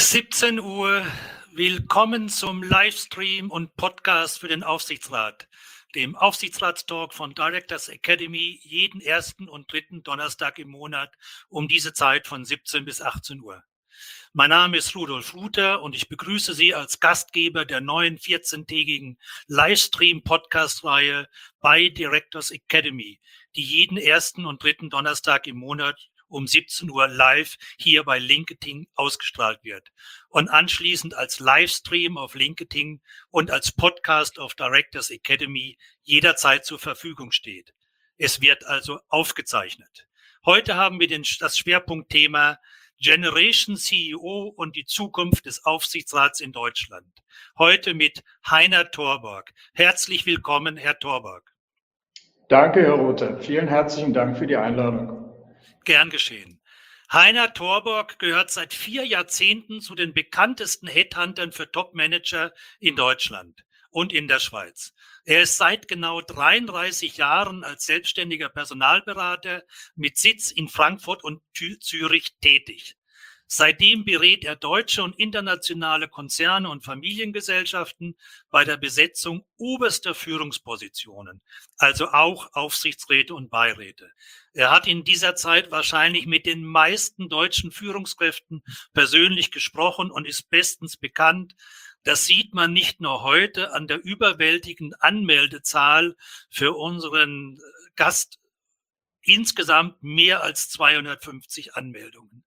17 Uhr. Willkommen zum Livestream und Podcast für den Aufsichtsrat, dem Aufsichtsratstalk von Directors Academy, jeden ersten und dritten Donnerstag im Monat um diese Zeit von 17 bis 18 Uhr. Mein Name ist Rudolf Ruther und ich begrüße Sie als Gastgeber der neuen 14-tägigen Livestream-Podcast-Reihe bei Directors Academy, die jeden ersten und dritten Donnerstag im Monat um 17 Uhr live hier bei LinkedIn ausgestrahlt wird und anschließend als Livestream auf LinkedIn und als Podcast auf Directors Academy jederzeit zur Verfügung steht. Es wird also aufgezeichnet. Heute haben wir das Schwerpunktthema Generation CEO und die Zukunft des Aufsichtsrats in Deutschland. Heute mit Heiner Thorborg. Herzlich willkommen, Herr Thorborg. Danke, Herr Ruther. Vielen herzlichen Dank für die Einladung. Gern geschehen. Heiner Thorborg gehört seit 4 Jahrzehnten zu den bekanntesten Headhuntern für Top-Manager in Deutschland und in der Schweiz. Er ist seit genau 33 Jahren als selbstständiger Personalberater mit Sitz in Frankfurt und Zürich tätig. Seitdem berät er deutsche und internationale Konzerne und Familiengesellschaften bei der Besetzung oberster Führungspositionen, also auch Aufsichtsräte und Beiräte. Er hat in dieser Zeit wahrscheinlich mit den meisten deutschen Führungskräften persönlich gesprochen und ist bestens bekannt. Das sieht man nicht nur heute an der überwältigenden Anmeldezahl für unseren Gast. Insgesamt mehr als 250 Anmeldungen.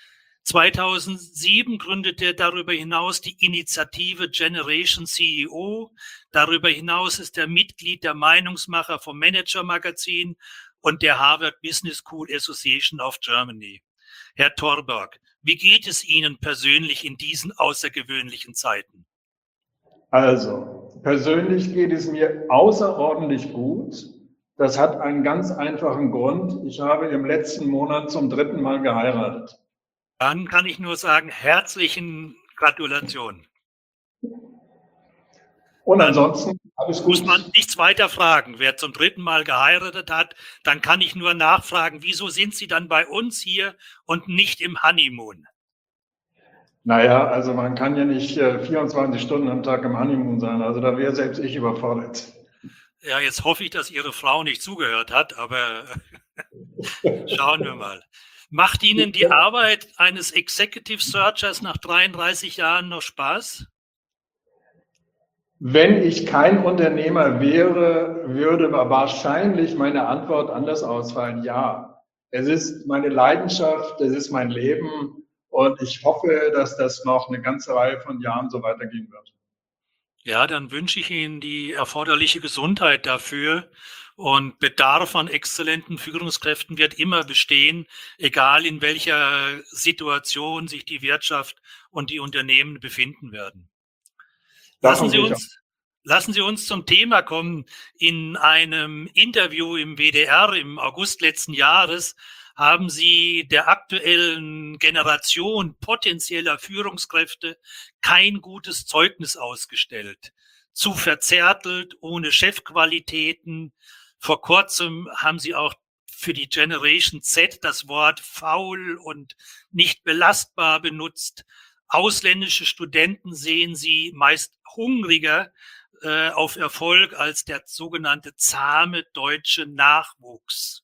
2007 gründete er darüber hinaus die Initiative Generation CEO. Darüber hinaus ist er Mitglied der Meinungsmacher vom Manager Magazin und der Harvard Business School Association of Germany. Herr Thorborg, wie geht es Ihnen persönlich in diesen außergewöhnlichen Zeiten? Also, persönlich geht es mir außerordentlich gut. Das hat einen ganz einfachen Grund. Ich habe im letzten Monat zum 3. Mal geheiratet. Dann kann ich nur sagen, herzlichen Gratulation. Und ansonsten alles gut. Muss man nichts weiter fragen. Wer zum 3. Mal geheiratet hat, dann kann ich nur nachfragen, wieso sind Sie dann bei uns hier und nicht im Honeymoon? Naja, also man kann ja nicht 24 Stunden am Tag im Honeymoon sein. Also da wäre selbst ich überfordert. Ja, jetzt hoffe ich, dass Ihre Frau nicht zugehört hat, aber schauen wir mal. Macht Ihnen die Arbeit eines Executive Searchers nach 33 Jahren noch Spaß? Wenn ich kein Unternehmer wäre, würde wahrscheinlich meine Antwort anders ausfallen. Ja, es ist meine Leidenschaft, es ist mein Leben und ich hoffe, dass das noch eine ganze Reihe von Jahren so weitergehen wird. Ja, dann wünsche ich Ihnen die erforderliche Gesundheit dafür. Und Bedarf an exzellenten Führungskräften wird immer bestehen, egal in welcher Situation sich die Wirtschaft und die Unternehmen befinden werden. Lassen Sie uns zum Thema kommen. In einem Interview im WDR im August letzten Jahres haben Sie der aktuellen Generation potenzieller Führungskräfte kein gutes Zeugnis ausgestellt. Zu verzärtelt, ohne Chefqualitäten. Vor kurzem haben Sie auch für die Generation Z das Wort faul und nicht belastbar benutzt. Ausländische Studenten sehen Sie meist hungriger auf Erfolg als der sogenannte zahme deutsche Nachwuchs.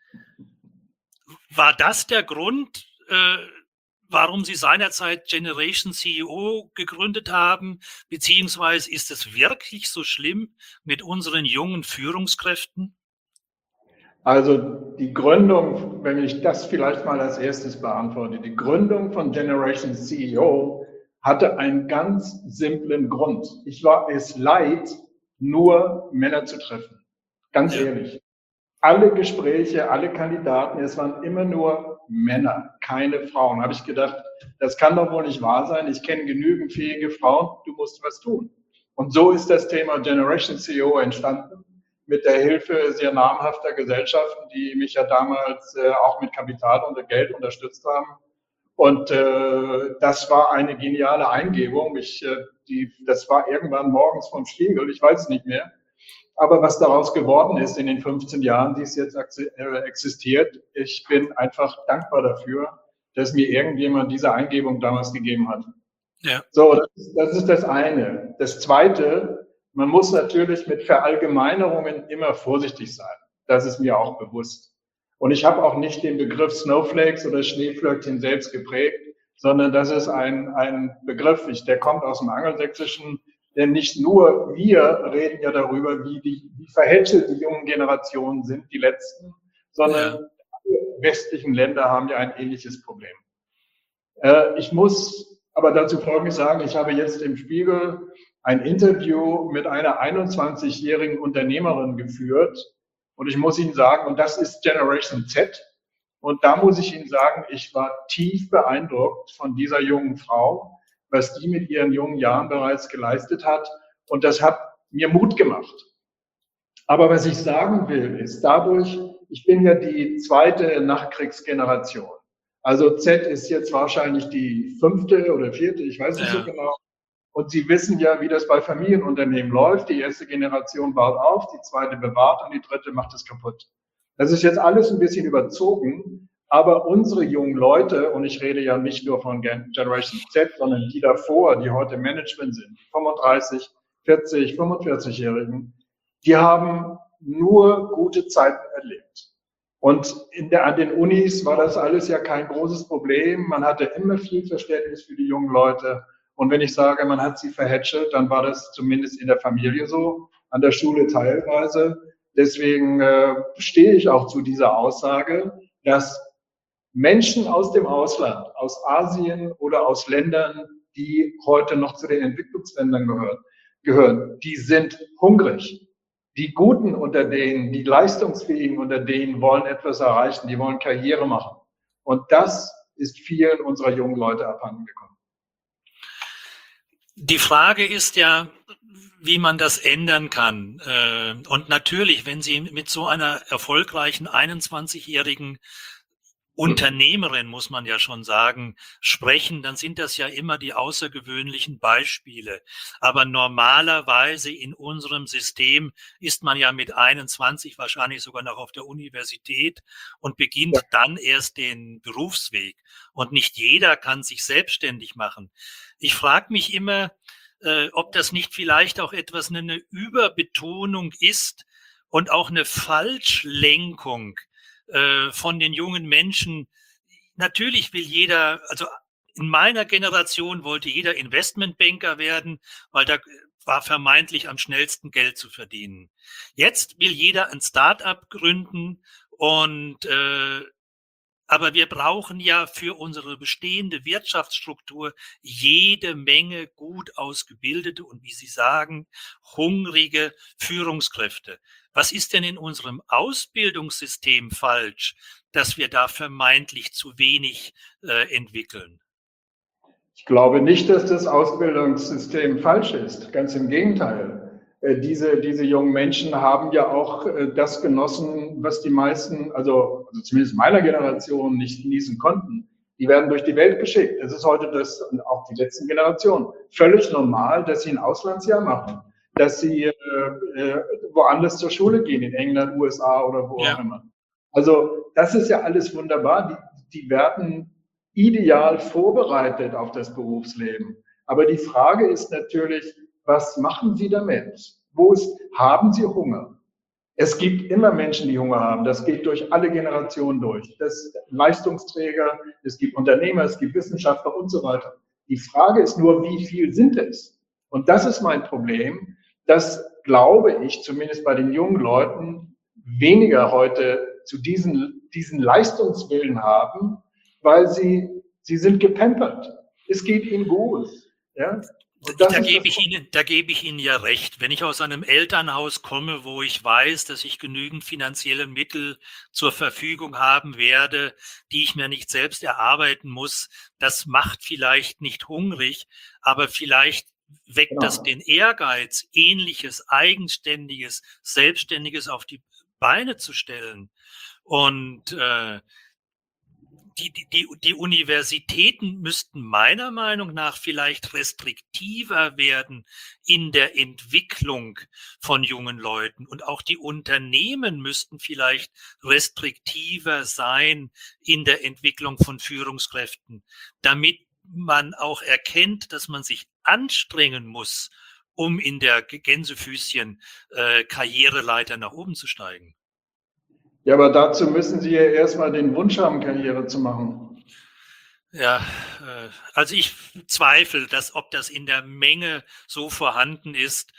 War das der Grund, warum Sie seinerzeit Generation CEO gegründet haben? Beziehungsweise ist es wirklich so schlimm mit unseren jungen Führungskräften? Also die Gründung, wenn ich das vielleicht mal als erstes beantworte, die Gründung von Generation CEO hatte einen ganz simplen Grund. Ich war es leid, nur Männer zu treffen. Ganz ehrlich. Alle Gespräche, alle Kandidaten, es waren immer nur Männer, keine Frauen. Da habe ich gedacht, das kann doch wohl nicht wahr sein. Ich kenne genügend fähige Frauen, du musst was tun. Und so ist das Thema Generation CEO entstanden, mit der Hilfe sehr namhafter Gesellschaften, die mich ja damals auch mit Kapital und Geld unterstützt haben. Und das war eine geniale Eingebung. Das war irgendwann morgens vom Spiegel, ich weiß es nicht mehr. Aber was daraus geworden ist in den 15 Jahren, die es jetzt existiert, ich bin einfach dankbar dafür, dass mir irgendjemand diese Eingebung damals gegeben hat. Ja. So, das ist das eine. Das zweite, man muss natürlich mit Verallgemeinerungen immer vorsichtig sein. Das ist mir auch bewusst. Und ich habe auch nicht den Begriff Snowflakes oder Schneeflöckchen selbst geprägt, sondern das ist ein Begriff, der kommt aus dem Angelsächsischen, denn nicht nur wir reden ja darüber, wie verhätschelt die jungen Generationen sind, die letzten, sondern Ja. alle westlichen Länder haben ja ein ähnliches Problem. Ich muss aber dazu Folgendes sagen, ich habe jetzt im Spiegel ein Interview mit einer 21-jährigen Unternehmerin geführt und ich muss Ihnen sagen, und das ist Generation Z, und da muss ich Ihnen sagen, ich war tief beeindruckt von dieser jungen Frau, was die mit ihren jungen Jahren bereits geleistet hat, und das hat mir Mut gemacht. Aber was ich sagen will, ist dadurch, ich bin ja die zweite Nachkriegsgeneration. Also Z ist jetzt wahrscheinlich die fünfte oder vierte, ich weiß nicht so Ja. genau. Und Sie wissen ja, wie das bei Familienunternehmen läuft. Die erste Generation baut auf, die zweite bewahrt und die dritte macht es kaputt. Das ist jetzt alles ein bisschen überzogen, aber unsere jungen Leute, und ich rede ja nicht nur von Generation Z, sondern die davor, die heute Management sind, 35, 40, 45-Jährigen, die haben nur gute Zeiten erlebt. Und an den Unis war das alles ja kein großes Problem. Man hatte immer viel Verständnis für die jungen Leute. Und wenn ich sage, man hat sie verhätschelt, dann war das zumindest in der Familie so, an der Schule teilweise. Deswegen stehe ich auch zu dieser Aussage, dass Menschen aus dem Ausland, aus Asien oder aus Ländern, die heute noch zu den Entwicklungsländern gehören, die sind hungrig. Die Guten unter denen, die Leistungsfähigen unter denen wollen etwas erreichen, die wollen Karriere machen. Und das ist vielen unserer jungen Leute abhanden gekommen. Die Frage ist ja, wie man das ändern kann. Und natürlich, wenn Sie mit so einer erfolgreichen 21-jährigen Unternehmerin, muss man ja schon sagen, sprechen, dann sind das ja immer die außergewöhnlichen Beispiele. Aber normalerweise in unserem System ist man ja mit 21 wahrscheinlich sogar noch auf der Universität und beginnt dann erst den Berufsweg. Und nicht jeder kann sich selbstständig machen. Ich frage mich immer, ob das nicht vielleicht auch etwas eine Überbetonung ist und auch eine Falschlenkung von den jungen Menschen. Natürlich will jeder, also in meiner Generation wollte jeder Investmentbanker werden, weil da war vermeintlich am schnellsten Geld zu verdienen. Jetzt will jeder ein Start-up gründen und aber wir brauchen ja für unsere bestehende Wirtschaftsstruktur jede Menge gut ausgebildete und, wie Sie sagen, hungrige Führungskräfte. Was ist denn in unserem Ausbildungssystem falsch, dass wir da vermeintlich zu wenig entwickeln? Ich glaube nicht, dass das Ausbildungssystem falsch ist. Ganz im Gegenteil. Diese jungen Menschen haben ja auch das genossen, was die meisten, also zumindest meiner Generation, nicht genießen konnten. Die werden durch die Welt geschickt. Es ist heute das, und auch die letzten Generationen, völlig normal, dass sie ein Auslandsjahr machen, dass sie woanders zur Schule gehen, in England, USA oder wo auch immer. Also das ist ja alles wunderbar. Die werden ideal vorbereitet auf das Berufsleben. Aber die Frage ist natürlich, was machen Sie damit? Haben Sie Hunger? Es gibt immer Menschen, die Hunger haben. Das geht durch alle Generationen durch. Das Leistungsträger, es gibt Unternehmer, es gibt Wissenschaftler und so weiter. Die Frage ist nur, wie viel sind es? Und das ist mein Problem, dass, glaube ich, zumindest bei den jungen Leuten weniger heute zu diesen Leistungswillen haben, weil sie sind gepampert. Es geht ihnen gut. Ja? Da gebe ich Ihnen ja recht. Wenn ich aus einem Elternhaus komme, wo ich weiß, dass ich genügend finanzielle Mittel zur Verfügung haben werde, die ich mir nicht selbst erarbeiten muss, das macht vielleicht nicht hungrig, aber vielleicht weckt das den Ehrgeiz, Ähnliches, Eigenständiges, Selbstständiges auf die Beine zu stellen. Und die Universitäten müssten meiner Meinung nach vielleicht restriktiver werden in der Entwicklung von jungen Leuten. Und auch die Unternehmen müssten vielleicht restriktiver sein in der Entwicklung von Führungskräften, damit man auch erkennt, dass man sich anstrengen muss, um in der Gänsefüßchen Karriereleiter nach oben zu steigen. Ja, aber dazu müssen Sie ja erstmal den Wunsch haben, Karriere zu machen. Ja, also ich zweifle, ob das in der Menge so vorhanden ist,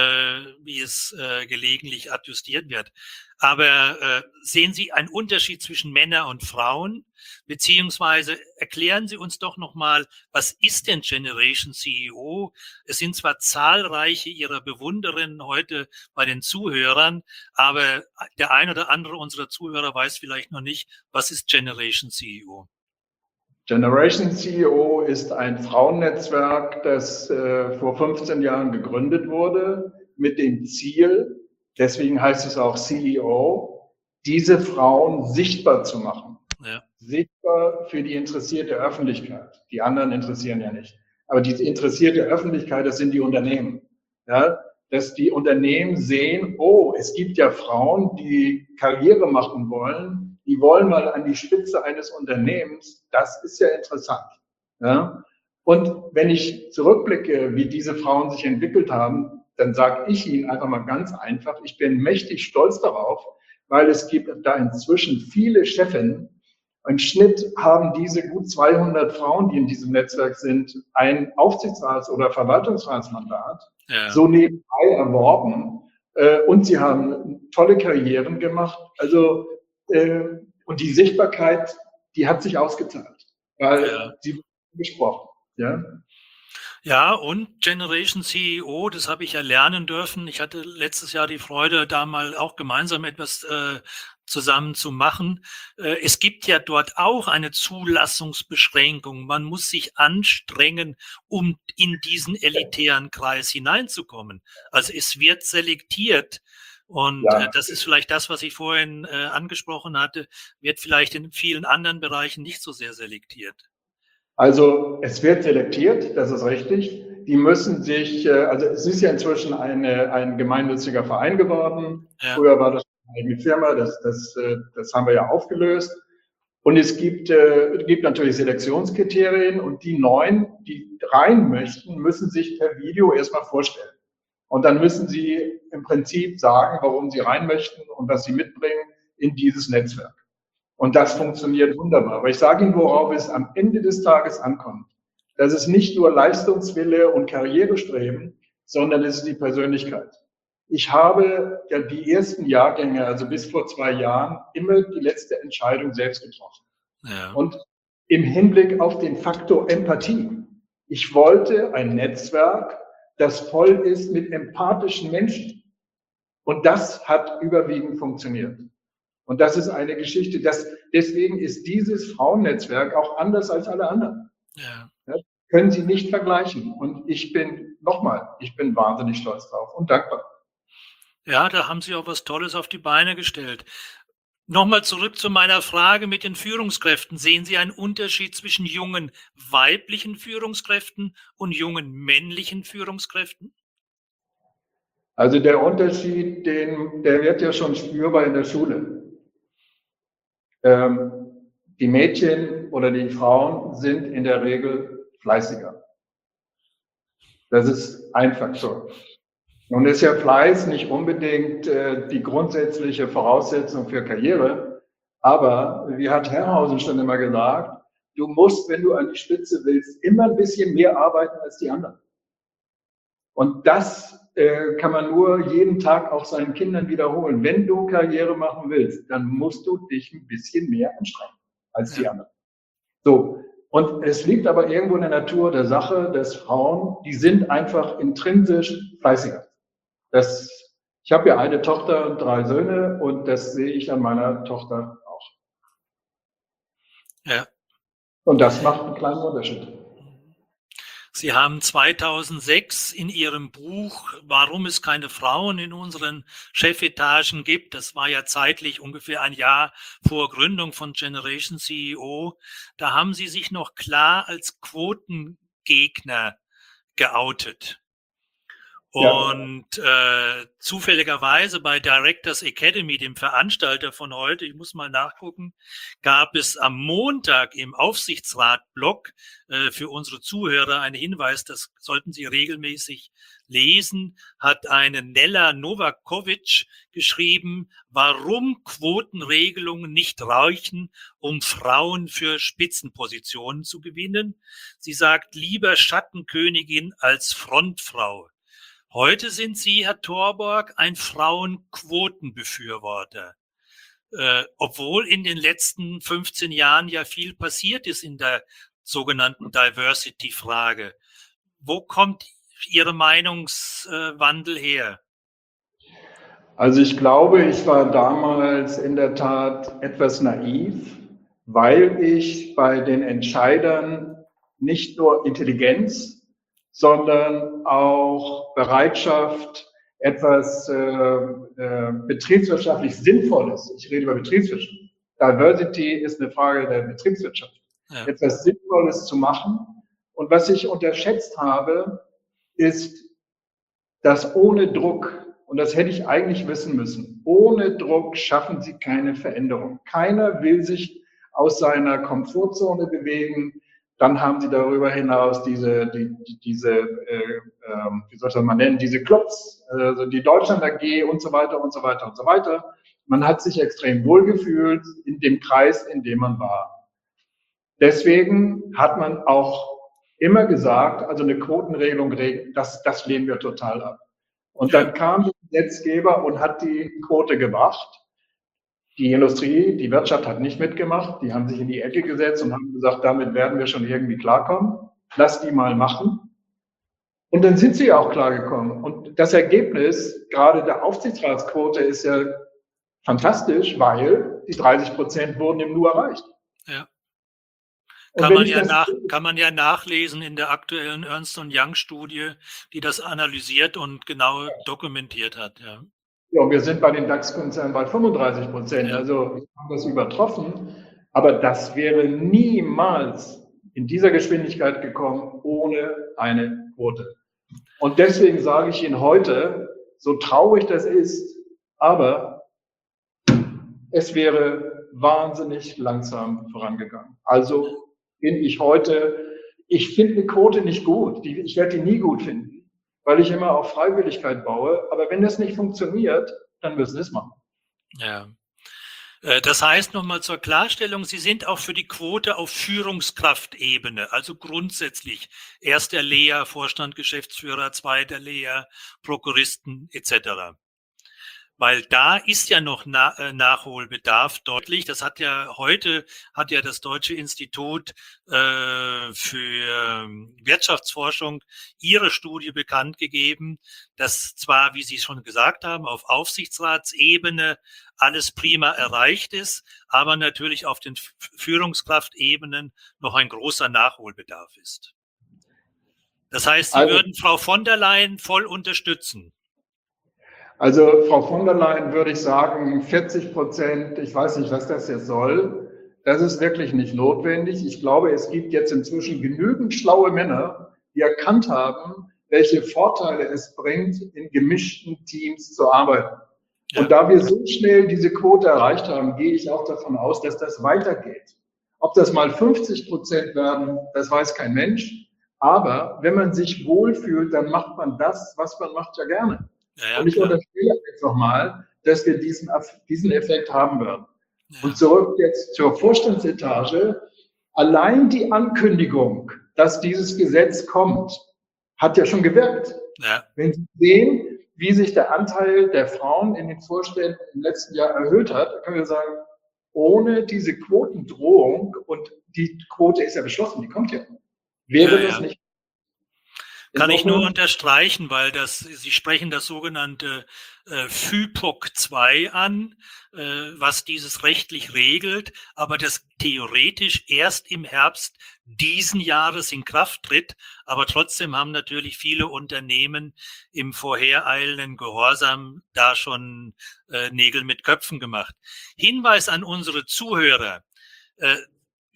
wie es gelegentlich adjustiert wird. Aber sehen Sie einen Unterschied zwischen Männern und Frauen? Beziehungsweise erklären Sie uns doch nochmal, was ist denn Generation CEO? Es sind zwar zahlreiche Ihrer Bewundererinnen heute bei den Zuhörern, aber der ein oder andere unserer Zuhörer weiß vielleicht noch nicht, was ist Generation CEO? Generation CEO ist ein Frauennetzwerk, das vor 15 Jahren gegründet wurde mit dem Ziel, deswegen heißt es auch CEO, diese Frauen sichtbar zu machen. Ja. Sichtbar für die interessierte Öffentlichkeit. Die anderen interessieren ja nicht. Aber die interessierte Öffentlichkeit, das sind die Unternehmen. Ja, dass die Unternehmen sehen, oh, es gibt ja Frauen, die Karriere machen wollen, die wollen mal an die Spitze eines Unternehmens. Das ist ja interessant. Ja? Und wenn ich zurückblicke, wie diese Frauen sich entwickelt haben, dann sage ich Ihnen einfach mal ganz einfach, ich bin mächtig stolz darauf, weil es gibt da inzwischen viele Chefinnen. Im Schnitt haben diese gut 200 Frauen, die in diesem Netzwerk sind, ein Aufsichtsrats- oder Verwaltungsratsmandat, Ja. so nebenbei erworben. Und sie haben tolle Karrieren gemacht. Also, und die Sichtbarkeit, die hat sich ausgezahlt, weil sie wird gesprochen. Ja? Ja, und Generation CEO, das habe ich ja lernen dürfen. Ich hatte letztes Jahr die Freude, da mal auch gemeinsam etwas zusammen zu machen. Es gibt ja dort auch eine Zulassungsbeschränkung. Man muss sich anstrengen, um in diesen elitären Kreis hineinzukommen. Also es wird selektiert. Und Ja. das ist vielleicht das, was ich vorhin angesprochen hatte, wird vielleicht in vielen anderen Bereichen nicht so sehr selektiert. Also es wird selektiert, das ist richtig. Die müssen sich, also es ist ja inzwischen ein gemeinnütziger Verein geworden. Ja. Früher war das eine eigene Firma, das haben wir ja aufgelöst. Und es gibt natürlich Selektionskriterien und die Neuen, die rein möchten, müssen sich per Video erstmal vorstellen. Und dann müssen sie im Prinzip sagen, warum sie rein möchten und was sie mitbringen in dieses Netzwerk. Und das funktioniert wunderbar. Aber ich sage Ihnen, worauf es am Ende des Tages ankommt. Das ist nicht nur Leistungswille und Karrierestreben, sondern es ist die Persönlichkeit. Ich habe ja die ersten Jahrgänge, also bis vor 2 Jahren, immer die letzte Entscheidung selbst getroffen. Ja. Und im Hinblick auf den Faktor Empathie. Ich wollte ein Netzwerk, das voll ist mit empathischen Menschen. Und das hat überwiegend funktioniert. Und das ist eine Geschichte, deswegen ist dieses Frauennetzwerk auch anders als alle anderen. Ja. Ja, können Sie nicht vergleichen. Und ich bin wahnsinnig stolz drauf und dankbar. Ja, da haben Sie auch was Tolles auf die Beine gestellt. Nochmal zurück zu meiner Frage mit den Führungskräften. Sehen Sie einen Unterschied zwischen jungen weiblichen Führungskräften und jungen männlichen Führungskräften? Also der Unterschied, der wird ja schon spürbar in der Schule. Die Mädchen oder die Frauen sind in der Regel fleißiger. Das ist ein Faktor. Nun ist ja Fleiß nicht unbedingt die grundsätzliche Voraussetzung für Karriere, aber wie hat Herrhausen schon immer gesagt, du musst, wenn du an die Spitze willst, immer ein bisschen mehr arbeiten als die anderen. Und das kann man nur jeden Tag auch seinen Kindern wiederholen. Wenn du Karriere machen willst, dann musst du dich ein bisschen mehr anstrengen als die anderen. So. Und es liegt aber irgendwo in der Natur der Sache, dass Frauen, die sind einfach intrinsisch fleißiger. Ich habe ja eine Tochter und 3 Söhne und das sehe ich an meiner Tochter auch. Ja. Und das macht einen kleinen Unterschied. Sie haben 2006 in Ihrem Buch Warum es keine Frauen in unseren Chefetagen gibt, das war ja zeitlich ungefähr ein Jahr vor Gründung von Generation CEO, da haben Sie sich noch klar als Quotengegner geoutet. Und zufälligerweise bei Directors Academy, dem Veranstalter von heute, ich muss mal nachgucken, gab es am Montag im Aufsichtsrat-Blog für unsere Zuhörer einen Hinweis, das sollten Sie regelmäßig lesen, hat eine Nella Novakovic geschrieben, warum Quotenregelungen nicht reichen, um Frauen für Spitzenpositionen zu gewinnen. Sie sagt, lieber Schattenkönigin als Frontfrau. Heute sind Sie, Herr Torborg, ein Frauenquotenbefürworter, obwohl in den letzten 15 Jahren ja viel passiert ist in der sogenannten Diversity-Frage. Wo kommt Ihre Meinungswandel her? Also ich glaube, ich war damals in der Tat etwas naiv, weil ich bei den Entscheidern nicht nur Intelligenz, sondern auch Bereitschaft, etwas betriebswirtschaftlich Sinnvolles, ich rede über Betriebswirtschaft, Diversity ist eine Frage der Betriebswirtschaft, etwas Sinnvolles zu machen. Und was ich unterschätzt habe, ist, dass ohne Druck, und das hätte ich eigentlich wissen müssen, ohne Druck schaffen Sie keine Veränderung. Keiner will sich aus seiner Komfortzone bewegen. Dann haben Sie darüber hinaus diese wie soll man nennen, diese Clubs, also die Deutschland AG und so weiter und so weiter und so weiter. Man hat sich extrem wohlgefühlt in dem Kreis, in dem man war. Deswegen hat man auch immer gesagt, also eine Quotenregelung, das lehnen wir total ab. Und dann kam der Gesetzgeber und hat die Quote gebracht. Die Industrie, die Wirtschaft hat nicht mitgemacht. Die haben sich in die Ecke gesetzt und haben gesagt, damit werden wir schon irgendwie klarkommen. Lass die mal machen. Und dann sind sie auch klargekommen. Und das Ergebnis, gerade der Aufsichtsratsquote, ist ja fantastisch, weil die 30% wurden im Nu erreicht. Ja. Kann man ja nachlesen in der aktuellen Ernst & Young-Studie, die das analysiert und genau dokumentiert hat. Ja. Ja, wir sind bei den DAX-Konzernen bei 35%, also wir haben das übertroffen. Aber das wäre niemals in dieser Geschwindigkeit gekommen ohne eine Quote. Und deswegen sage ich Ihnen heute, so traurig das ist, aber es wäre wahnsinnig langsam vorangegangen. Also bin ich heute, ich finde eine Quote nicht gut, ich werde die nie gut finden, weil ich immer auf Freiwilligkeit baue, aber wenn das nicht funktioniert, dann müssen wir es machen. Ja. Das heißt nochmal zur Klarstellung, Sie sind auch für die Quote auf Führungskraftebene, also grundsätzlich erster Lehr, Vorstand, Geschäftsführer, zweiter Lehr, Prokuristen etc. Weil da ist ja noch Nachholbedarf deutlich. Das hat ja das Deutsche Institut für Wirtschaftsforschung ihre Studie bekannt gegeben, dass zwar, wie Sie schon gesagt haben, auf Aufsichtsratsebene alles prima erreicht ist, aber natürlich auf den Führungskraftebenen noch ein großer Nachholbedarf ist. Das heißt, Sie würden Frau von der Leyen voll unterstützen. Also Frau von der Leyen würde ich sagen, 40%, ich weiß nicht, was das jetzt soll, das ist wirklich nicht notwendig. Ich glaube, es gibt jetzt inzwischen genügend schlaue Männer, die erkannt haben, welche Vorteile es bringt, in gemischten Teams zu arbeiten. Ja. Und da wir so schnell diese Quote erreicht haben, gehe ich auch davon aus, dass das weitergeht. Ob das mal 50% werden, das weiß kein Mensch. Aber wenn man sich wohlfühlt, dann macht man das, was man macht, ja gerne. Ja, und ich unterstelle einfach mal, dass wir diesen Effekt haben werden. Ja. Und zurück jetzt zur Vorstandsetage. Allein die Ankündigung, dass dieses Gesetz kommt, hat ja schon gewirkt. Ja. Wenn Sie sehen, wie sich der Anteil der Frauen in den Vorständen im letzten Jahr erhöht hat, dann können wir sagen, ohne diese Quotendrohung, und die Quote ist ja beschlossen, die kommt ja, wäre das nicht. Kann ich nur unterstreichen, weil Sie sprechen das sogenannte FYPOC 2 an, was dieses rechtlich regelt, aber das theoretisch erst im Herbst diesen Jahres in Kraft tritt. Aber trotzdem haben natürlich viele Unternehmen im vorhereilenden Gehorsam da schon Nägel mit Köpfen gemacht. Hinweis an unsere Zuhörer.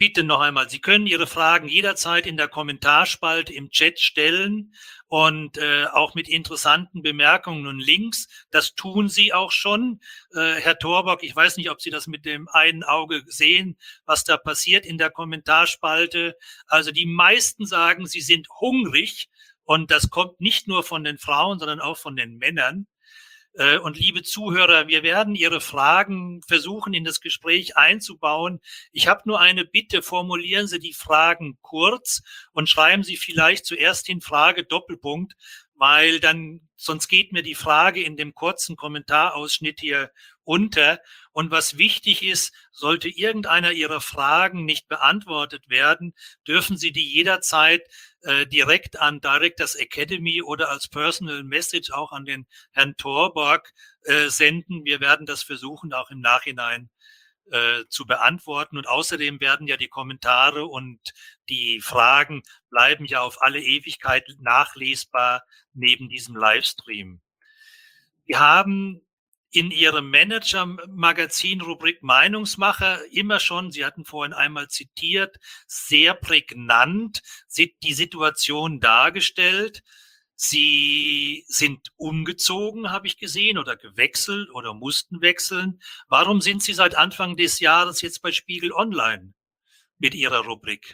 bitte noch einmal, Sie können Ihre Fragen jederzeit in der Kommentarspalte im Chat stellen und auch mit interessanten Bemerkungen und Links. Das tun Sie auch schon. Herr Torborg, ich weiß nicht, ob Sie das mit dem einen Auge sehen, was da passiert in der Kommentarspalte. Also die meisten sagen, sie sind hungrig und das kommt nicht nur von den Frauen, sondern auch von den Männern. Und liebe Zuhörer, wir werden Ihre Fragen versuchen, in das Gespräch einzubauen. Ich habe nur eine Bitte, formulieren Sie die Fragen kurz und schreiben Sie vielleicht zuerst in Frage Doppelpunkt, weil dann, sonst geht mir die Frage in dem kurzen Kommentarausschnitt hier unter. Und was wichtig ist, sollte irgendeiner Ihrer Fragen nicht beantwortet werden, dürfen Sie die jederzeit direkt an Directors Academy oder als Personal Message auch an den Herrn Torborg senden. Wir werden das versuchen, auch im Nachhinein zu beantworten. Und außerdem werden ja die Kommentare und die Fragen bleiben ja auf alle Ewigkeit nachlesbar neben diesem Livestream. Wir haben in Ihrem Manager-Magazin-Rubrik Meinungsmacher immer schon, Sie hatten vorhin einmal zitiert, sehr prägnant die Situation dargestellt. Sie sind umgezogen, habe ich gesehen, oder gewechselt oder mussten wechseln. Warum sind Sie seit Anfang des Jahres jetzt bei Spiegel Online mit Ihrer Rubrik?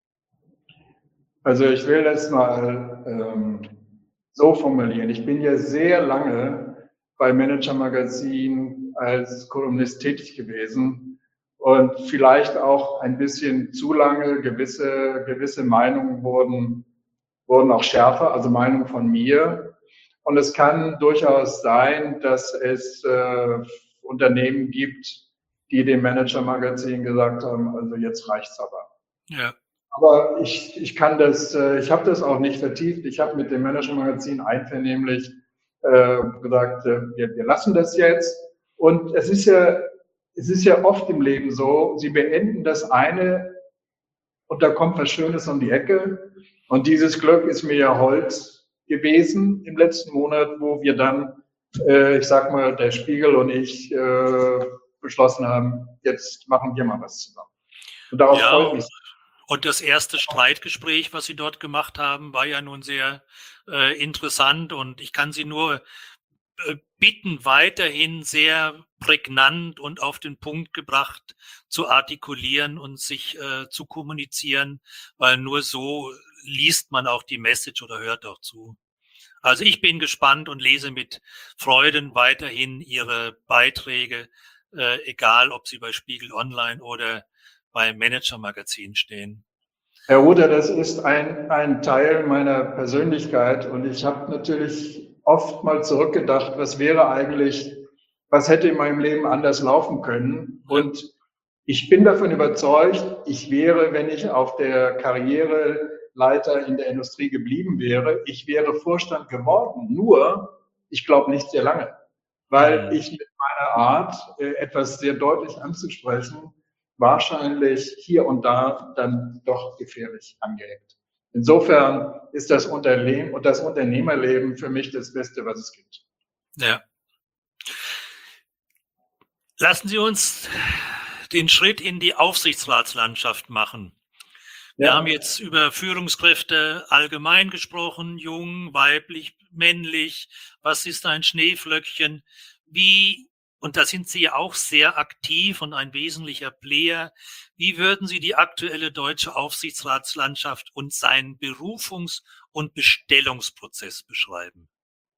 Also ich will das mal so formulieren. Ich bin ja sehr lange bei Manager Magazin als Kolumnist tätig gewesen und vielleicht auch ein bisschen zu lange. Gewisse Meinungen wurden auch schärfer, also Meinungen von mir. Und es kann durchaus sein, dass es Unternehmen gibt, die dem Manager Magazin gesagt haben, also jetzt reicht's aber. Ja. Aber ich kann das, ich habe das auch nicht vertieft. Ich habe mit dem Manager Magazin einvernehmlich gesagt, wir lassen das jetzt. Und es ist ja oft im Leben so, Sie beenden das eine und da kommt was Schönes um die Ecke. Und dieses Glück ist mir ja Holz gewesen im letzten Monat, wo wir dann, ich sag mal, der Spiegel und ich beschlossen haben, jetzt machen wir mal was zusammen. Und darauf freue ich mich. Und das erste Streitgespräch, was Sie dort gemacht haben, war ja nun sehr interessant. Und ich kann Sie nur bitten, weiterhin sehr prägnant und auf den Punkt gebracht zu artikulieren und sich zu kommunizieren, weil nur so liest man auch die Message oder hört auch zu. Also ich bin gespannt und lese mit Freuden weiterhin Ihre Beiträge, egal ob sie bei Spiegel Online oder beim Manager Magazin stehen. Herr Ruther, das ist ein Teil meiner Persönlichkeit und ich habe natürlich oft mal zurückgedacht, was hätte in meinem Leben anders laufen können. Und ich bin davon überzeugt, ich wäre, wenn ich auf der Karriereleiter in der Industrie geblieben wäre, ich wäre Vorstand geworden. Nur, ich glaube nicht sehr lange, weil ich mit meiner Art, etwas sehr deutlich anzusprechen, wahrscheinlich hier und da dann doch gefährlich angeeckt. Insofern ist das Unternehmen und das Unternehmerleben für mich das Beste, was es gibt. Ja. Lassen Sie uns den Schritt in die Aufsichtsratslandschaft machen. Wir haben jetzt über Führungskräfte allgemein gesprochen, jung, weiblich, männlich. Was ist ein Schneeflöckchen? Und da sind Sie ja auch sehr aktiv und ein wesentlicher Player. Wie würden Sie die aktuelle deutsche Aufsichtsratslandschaft und seinen Berufungs- und Bestellungsprozess beschreiben?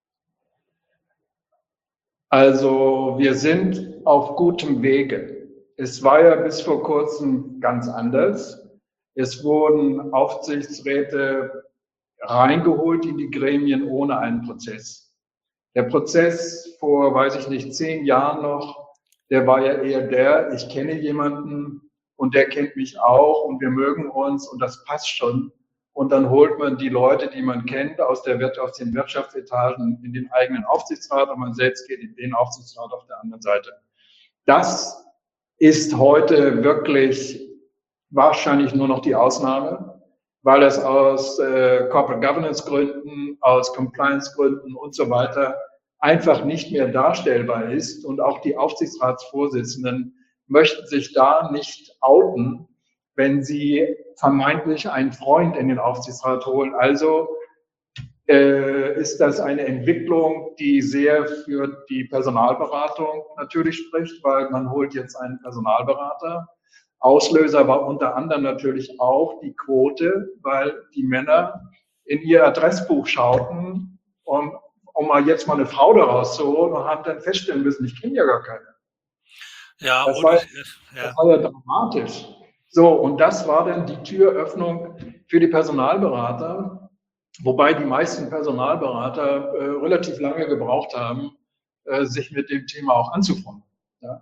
Also wir sind auf gutem Wege. Es war ja bis vor kurzem ganz anders. Es wurden Aufsichtsräte reingeholt in die Gremien ohne einen Prozess. Der Prozess vor, weiß ich nicht, 10 Jahren noch, der war ja eher ich kenne jemanden und der kennt mich auch und wir mögen uns und das passt schon. Und dann holt man die Leute, die man kennt, aus den Wirtschaftsetagen in den eigenen Aufsichtsrat und man selbst geht in den Aufsichtsrat auf der anderen Seite. Das ist heute wirklich wahrscheinlich nur noch die Ausnahme, weil es aus Corporate Governance Gründen, aus Compliance Gründen und so weiter einfach nicht mehr darstellbar ist. Und auch die Aufsichtsratsvorsitzenden möchten sich da nicht outen, wenn sie vermeintlich einen Freund in den Aufsichtsrat holen. Also ist das eine Entwicklung, die sehr für die Personalberatung natürlich spricht, weil man holt jetzt einen Personalberater. Auslöser war unter anderem natürlich auch die Quote, weil die Männer in ihr Adressbuch schauten, um mal jetzt mal eine Frau daraus zu holen und haben dann feststellen müssen, ich kenne ja gar keine. Ja, Das war ja dramatisch. So, und das war dann die Türöffnung für die Personalberater, wobei die meisten Personalberater relativ lange gebraucht haben, sich mit dem Thema auch anzufreunden. Ja.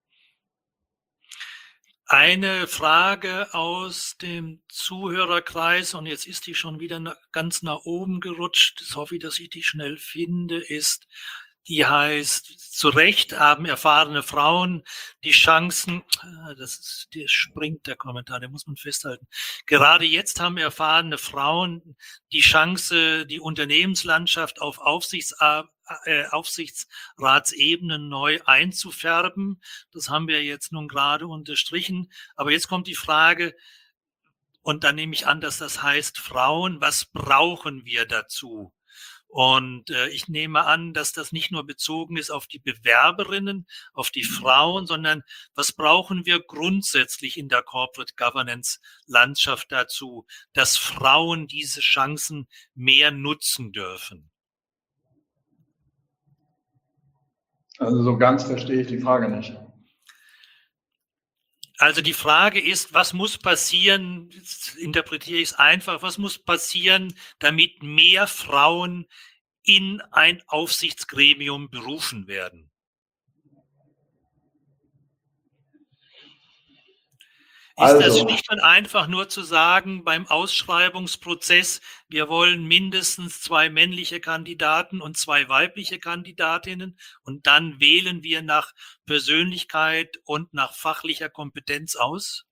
Eine Frage aus dem Zuhörerkreis, und jetzt ist die schon wieder ganz nach oben gerutscht. Ich hoffe, dass ich die schnell finde, die heißt, zu Recht haben erfahrene Frauen die Chancen, der springt der Kommentar, den muss man festhalten. Gerade jetzt haben erfahrene Frauen die Chance, die Unternehmenslandschaft auf Aufsichtsratsebenen neu einzufärben. Das haben wir jetzt nun gerade unterstrichen. Aber jetzt kommt die Frage, und dann nehme ich an, dass das heißt Frauen, was brauchen wir dazu? Und ich nehme an, dass das nicht nur bezogen ist auf die Bewerberinnen, auf die Frauen, sondern was brauchen wir grundsätzlich in der Corporate Governance Landschaft dazu, dass Frauen diese Chancen mehr nutzen dürfen? Also so ganz verstehe ich die Frage nicht. Also die Frage ist, was muss passieren, jetzt interpretiere ich es einfach, was muss passieren, damit mehr Frauen in ein Aufsichtsgremium berufen werden? Ist das schlicht und einfach nur zu sagen, beim Ausschreibungsprozess, wir wollen mindestens 2 männliche Kandidaten und 2 weibliche Kandidatinnen und dann wählen wir nach Persönlichkeit und nach fachlicher Kompetenz aus?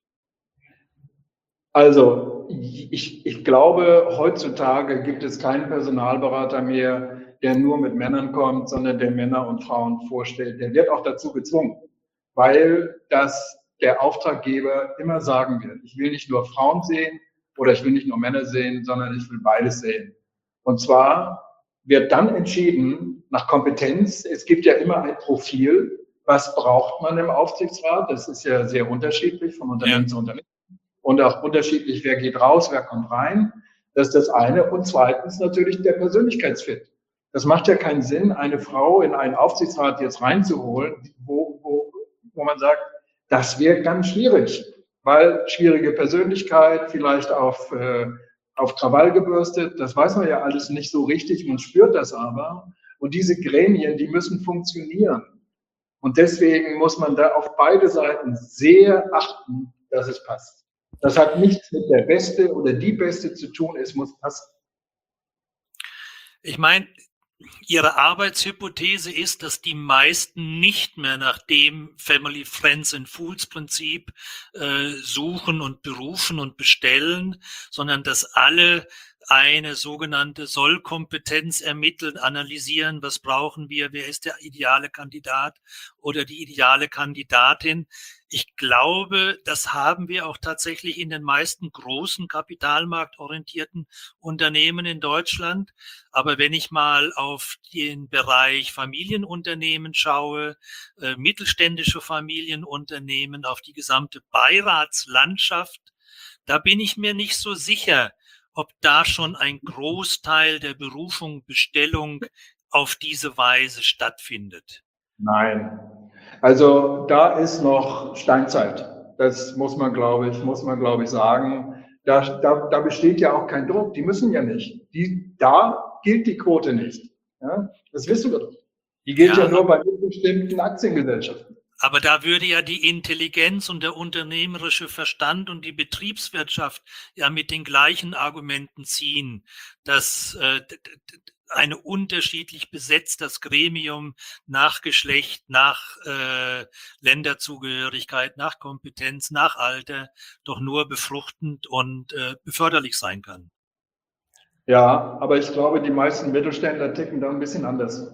Also ich glaube, heutzutage gibt es keinen Personalberater mehr, der nur mit Männern kommt, sondern der Männer und Frauen vorstellt. Der wird auch dazu gezwungen, weil das der Auftraggeber immer sagen wird, ich will nicht nur Frauen sehen oder ich will nicht nur Männer sehen, sondern ich will beides sehen. Und zwar wird dann entschieden nach Kompetenz. Es gibt ja immer ein Profil. Was braucht man im Aufsichtsrat? Das ist ja sehr unterschiedlich von Unternehmen zu Unternehmen. Und auch unterschiedlich, wer geht raus, wer kommt rein. Das ist das eine. Und zweitens natürlich der Persönlichkeitsfit. Das macht ja keinen Sinn, eine Frau in einen Aufsichtsrat jetzt reinzuholen, wo man sagt, das wäre ganz schwierig, weil schwierige Persönlichkeit, vielleicht auf Krawall gebürstet, das weiß man ja alles nicht so richtig, man spürt das aber. Und diese Gremien, die müssen funktionieren. Und deswegen muss man da auf beide Seiten sehr achten, dass es passt. Das hat nichts mit der Beste oder die Beste zu tun, es muss passen. Ich meine, Ihre Arbeitshypothese ist, dass die meisten nicht mehr nach dem Family, Friends and Fools Prinzip suchen und berufen und bestellen, sondern dass alle eine sogenannte Sollkompetenz ermitteln, analysieren, was brauchen wir, wer ist der ideale Kandidat oder die ideale Kandidatin. Ich glaube, das haben wir auch tatsächlich in den meisten großen kapitalmarktorientierten Unternehmen in Deutschland. Aber wenn ich mal auf den Bereich Familienunternehmen schaue, mittelständische Familienunternehmen, auf die gesamte Beiratslandschaft, da bin ich mir nicht so sicher, ob da schon ein Großteil der Berufung, Bestellung auf diese Weise stattfindet. Nein. Also da ist noch Steinzeit. Das muss man, glaube ich, sagen. Da besteht ja auch kein Druck. Die müssen ja nicht. Da gilt die Quote nicht. Ja? Das wissen wir doch. Die gilt ja nur bei bestimmten Aktiengesellschaften. Aber da würde ja die Intelligenz und der unternehmerische Verstand und die Betriebswirtschaft ja mit den gleichen Argumenten ziehen, dass eine unterschiedlich besetztes Gremium nach Geschlecht, nach Länderzugehörigkeit, nach Kompetenz, nach Alter doch nur befruchtend und beförderlich sein kann. Ja, aber ich glaube, die meisten Mittelständler ticken da ein bisschen anders.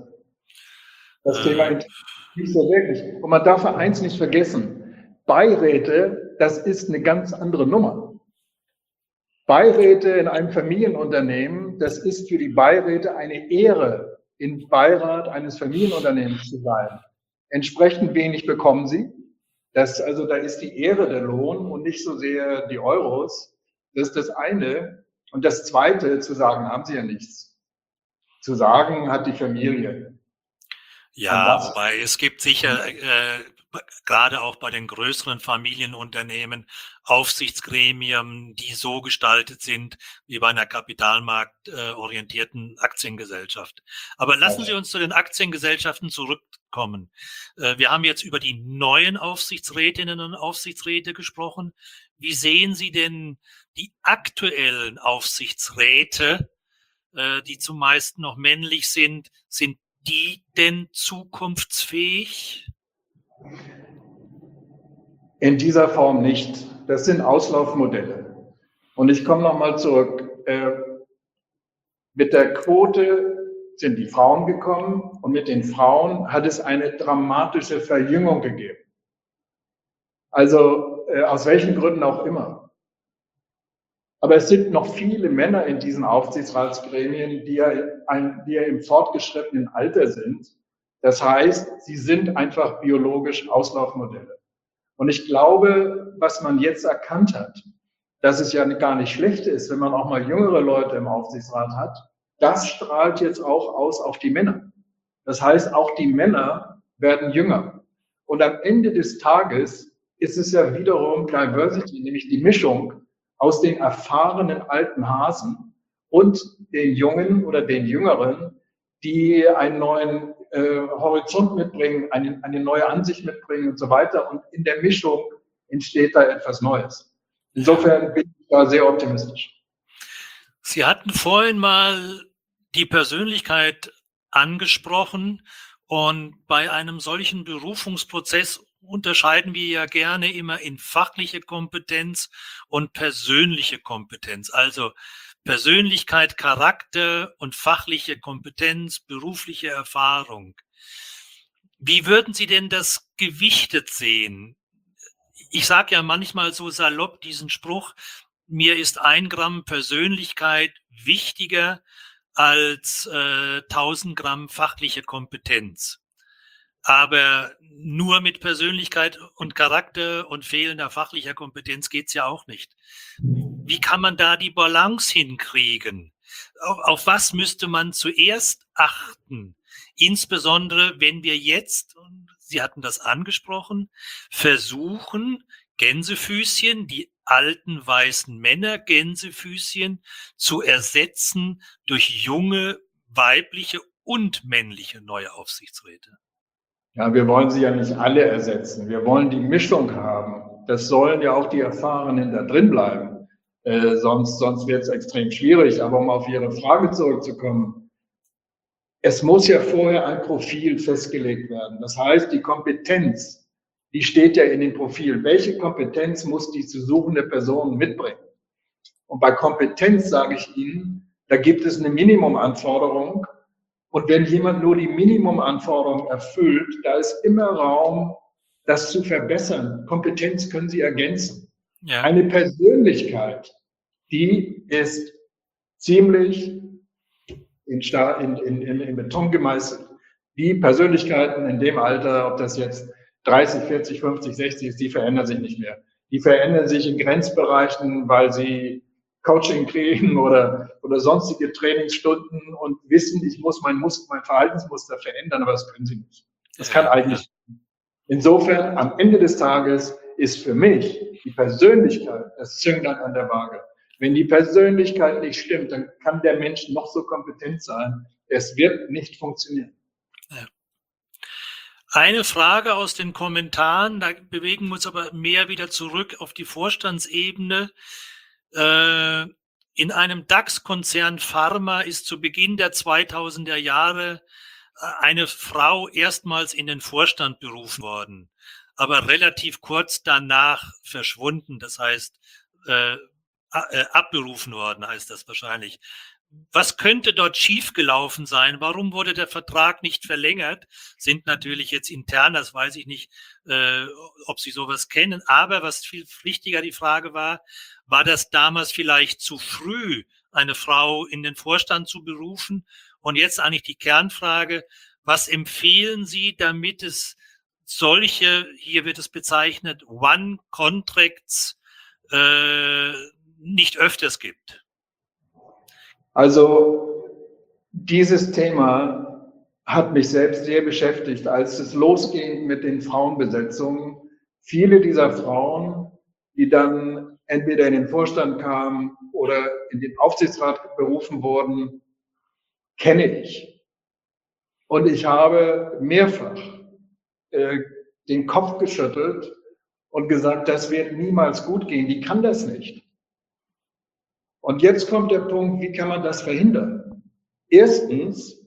Das Thema nicht so wirklich. Und man darf eins nicht vergessen. Beiräte das ist eine ganz andere Nummer. Beiräte in einem Familienunternehmen, das ist für die Beiräte eine Ehre, im Beirat eines Familienunternehmens zu sein. Entsprechend wenig bekommen sie. Da ist die Ehre der Lohn und nicht so sehr die Euros. Das ist das eine. Und das zweite, zu sagen, haben sie ja nichts. Zu sagen hat die Familie. Ja, wobei es gibt sicher gerade auch bei den größeren Familienunternehmen Aufsichtsgremien, die so gestaltet sind wie bei einer kapitalmarktorientierten Aktiengesellschaft. Aber lassen Sie uns zu den Aktiengesellschaften zurückkommen. Wir haben jetzt über die neuen Aufsichtsrätinnen und Aufsichtsräte gesprochen. Wie sehen Sie denn die aktuellen Aufsichtsräte, die zumeist noch männlich sind? Sind die denn zukunftsfähig? In dieser Form nicht. Das sind Auslaufmodelle. Und ich komme nochmal zurück. Mit der Quote sind die Frauen gekommen und mit den Frauen hat es eine dramatische Verjüngung gegeben. Also aus welchen Gründen auch immer. Aber es sind noch viele Männer in diesen Aufsichtsratsgremien, die ja im fortgeschrittenen Alter sind. Das heißt, sie sind einfach biologisch Auslaufmodelle. Und ich glaube, was man jetzt erkannt hat, dass es ja gar nicht schlecht ist, wenn man auch mal jüngere Leute im Aufsichtsrat hat, das strahlt jetzt auch aus auf die Männer. Das heißt, auch die Männer werden jünger. Und am Ende des Tages ist es ja wiederum Diversity, nämlich die Mischung aus den erfahrenen alten Hasen und den Jungen oder den Jüngeren, die einen neuen Horizont mitbringen, eine neue Ansicht mitbringen und so weiter. Und in der Mischung entsteht da etwas Neues. Insofern bin ich da sehr optimistisch. Sie hatten vorhin mal die Persönlichkeit angesprochen und bei einem solchen Berufungsprozess unterscheiden wir ja gerne immer in fachliche Kompetenz und persönliche Kompetenz. Also Persönlichkeit, Charakter und fachliche Kompetenz, berufliche Erfahrung. Wie würden Sie denn das gewichtet sehen? Ich sage ja manchmal so salopp diesen Spruch, mir ist 1 Gramm Persönlichkeit wichtiger als 1000 Gramm fachliche Kompetenz. Aber nur mit Persönlichkeit und Charakter und fehlender fachlicher Kompetenz geht's ja auch nicht. Wie kann man da die Balance hinkriegen? Auf was müsste man zuerst achten? Insbesondere, wenn wir jetzt, Sie hatten das angesprochen, versuchen, Gänsefüßchen, die alten weißen Männer Gänsefüßchen zu ersetzen durch junge, weibliche und männliche neue Aufsichtsräte. Ja, wir wollen sie ja nicht alle ersetzen. Wir wollen die Mischung haben. Das sollen ja auch die Erfahrenen da drin bleiben. Sonst wird es extrem schwierig. Aber um auf Ihre Frage zurückzukommen, es muss ja vorher ein Profil festgelegt werden. Das heißt, die Kompetenz, die steht ja in dem Profil. Welche Kompetenz muss die zu suchende Person mitbringen? Und bei Kompetenz sage ich Ihnen, da gibt es eine Minimumanforderung. Und wenn jemand nur die Minimumanforderungen erfüllt, da ist immer Raum, das zu verbessern. Kompetenz können Sie ergänzen. Ja. Eine Persönlichkeit, die ist ziemlich in Beton gemeißelt. Die Persönlichkeiten in dem Alter, ob das jetzt 30, 40, 50, 60 ist, die verändern sich nicht mehr. Die verändern sich in Grenzbereichen, weil sie Coaching kriegen oder sonstige Trainingsstunden und wissen, ich muss mein Verhaltensmuster verändern, aber das können sie nicht. Das kann eigentlich. Insofern, am Ende des Tages ist für mich die Persönlichkeit das Zünglein an der Waage. Wenn die Persönlichkeit nicht stimmt, dann kann der Mensch noch so kompetent sein. Es wird nicht funktionieren. Ja. Eine Frage aus den Kommentaren, da bewegen wir uns aber mehr wieder zurück auf die Vorstandsebene. In einem DAX-Konzern Pharma ist zu Beginn der 2000er Jahre eine Frau erstmals in den Vorstand berufen worden, aber relativ kurz danach verschwunden. Das heißt, abberufen worden heißt das wahrscheinlich. Was könnte dort schiefgelaufen sein? Warum wurde der Vertrag nicht verlängert? Sind natürlich jetzt intern, das weiß ich nicht, ob Sie sowas kennen. Aber was viel wichtiger die Frage war das damals vielleicht zu früh, eine Frau in den Vorstand zu berufen? Und jetzt eigentlich die Kernfrage, was empfehlen Sie, damit es solche, hier wird es bezeichnet, One-Contracts nicht öfters gibt? Also dieses Thema hat mich selbst sehr beschäftigt, als es losging mit den Frauenbesetzungen. Viele dieser Frauen, die dann entweder in den Vorstand kamen oder in den Aufsichtsrat berufen wurden, kenne ich. Und ich habe mehrfach den Kopf geschüttelt und gesagt, das wird niemals gut gehen. Die kann das nicht. Und jetzt kommt der Punkt, wie kann man das verhindern? Erstens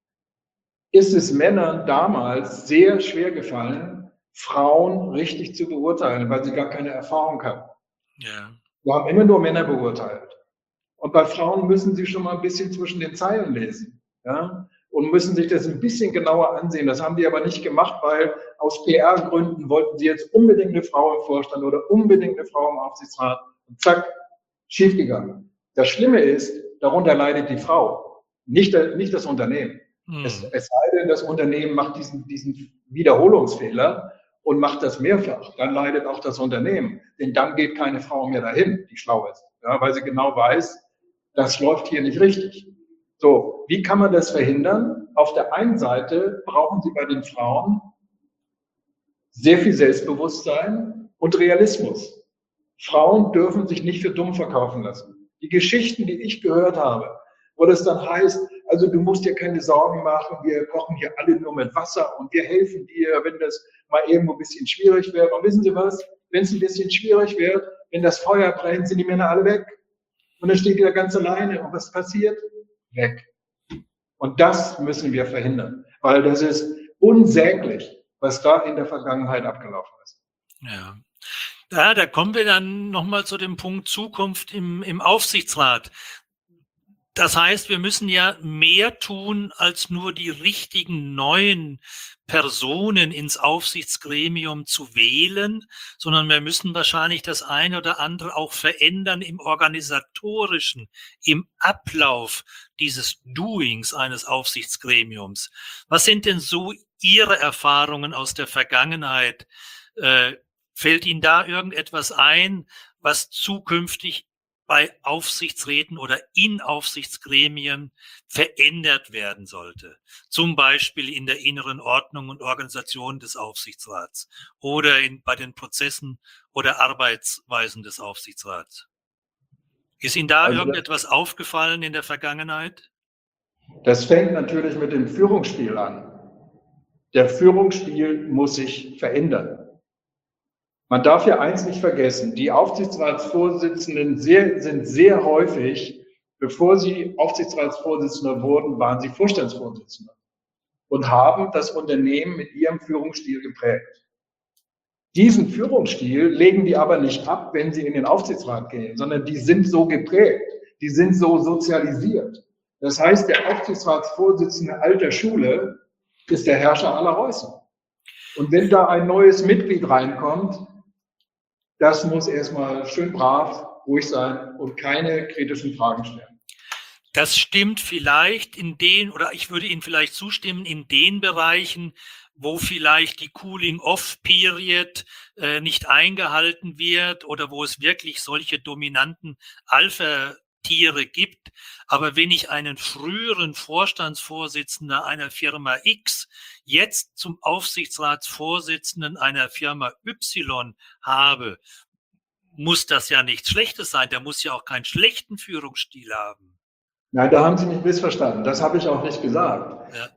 ist es Männern damals sehr schwer gefallen, Frauen richtig zu beurteilen, weil sie gar keine Erfahrung hatten. Ja. Wir haben immer nur Männer beurteilt. Und bei Frauen müssen sie schon mal ein bisschen zwischen den Zeilen lesen, ja? Und müssen sich das ein bisschen genauer ansehen. Das haben die aber nicht gemacht, weil aus PR-Gründen wollten sie jetzt unbedingt eine Frau im Vorstand oder unbedingt eine Frau im Aufsichtsrat. Und zack, schiefgegangen. Das Schlimme ist, darunter leidet die Frau, nicht das Unternehmen. Es sei denn, das Unternehmen macht diesen Wiederholungsfehler und macht das mehrfach. Dann leidet auch das Unternehmen. Denn dann geht keine Frau mehr dahin, die schlau ist. Ja, weil sie genau weiß, das läuft hier nicht richtig. So, wie kann man das verhindern? Auf der einen Seite brauchen Sie bei den Frauen sehr viel Selbstbewusstsein und Realismus. Frauen dürfen sich nicht für dumm verkaufen lassen. Die Geschichten, die ich gehört habe, wo das dann heißt, also du musst dir keine Sorgen machen, wir kochen hier alle nur mit Wasser und wir helfen dir, wenn das mal irgendwo ein bisschen schwierig wird. Und wissen Sie was? Wenn es ein bisschen schwierig wird, wenn das Feuer brennt, sind die Männer alle weg. Und dann steht ihr ganz alleine. Und was passiert? Weg. Und das müssen wir verhindern, weil das ist unsäglich, was da in der Vergangenheit abgelaufen ist. Ja. Ja, da kommen wir dann nochmal zu dem Punkt Zukunft im Aufsichtsrat. Das heißt, wir müssen ja mehr tun, als nur die richtigen neuen Personen ins Aufsichtsgremium zu wählen, sondern wir müssen wahrscheinlich das eine oder andere auch verändern im Organisatorischen, im Ablauf dieses Doings eines Aufsichtsgremiums. Was sind denn so Ihre Erfahrungen aus der Vergangenheit? Fällt Ihnen da irgendetwas ein, was zukünftig bei Aufsichtsräten oder in Aufsichtsgremien verändert werden sollte? Zum Beispiel in der inneren Ordnung und Organisation des Aufsichtsrats oder bei den Prozessen oder Arbeitsweisen des Aufsichtsrats. Ist Ihnen da irgendetwas aufgefallen in der Vergangenheit? Das fängt natürlich mit dem Führungsstil an. Der Führungsstil muss sich verändern. Man darf ja eins nicht vergessen, die Aufsichtsratsvorsitzenden sind sehr häufig, bevor sie Aufsichtsratsvorsitzende wurden, waren sie Vorstandsvorsitzende und haben das Unternehmen mit ihrem Führungsstil geprägt. Diesen Führungsstil legen die aber nicht ab, wenn sie in den Aufsichtsrat gehen, sondern die sind so geprägt, die sind so sozialisiert. Das heißt, der Aufsichtsratsvorsitzende alter Schule ist der Herrscher aller Reußen. Und wenn da ein neues Mitglied reinkommt, das muss erstmal schön brav, ruhig sein und keine kritischen Fragen stellen. Das stimmt vielleicht oder ich würde Ihnen vielleicht zustimmen, in den Bereichen, wo vielleicht die Cooling-Off-Period nicht eingehalten wird oder wo es wirklich solche dominanten Alpha-Tiere gibt. Aber wenn ich einen früheren Vorstandsvorsitzenden einer Firma X jetzt zum Aufsichtsratsvorsitzenden einer Firma Y habe, muss das ja nichts Schlechtes sein. Der muss ja auch keinen schlechten Führungsstil haben. Nein, da haben Sie mich missverstanden. Das habe ich auch nicht gesagt. Ja.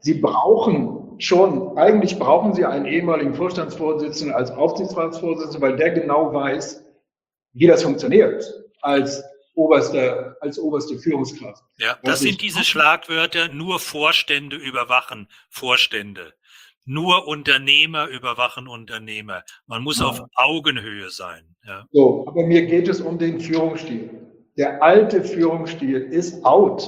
Eigentlich brauchen Sie einen ehemaligen Vorstandsvorsitzenden als Aufsichtsratsvorsitzenden, weil der genau weiß, wie das funktioniert als oberste Führungskraft. Ja, das sind diese Schlagwörter, nur Vorstände überwachen Vorstände. Nur Unternehmer überwachen Unternehmer. Man muss auf Augenhöhe sein. Ja. So, aber mir geht es um den Führungsstil. Der alte Führungsstil ist out.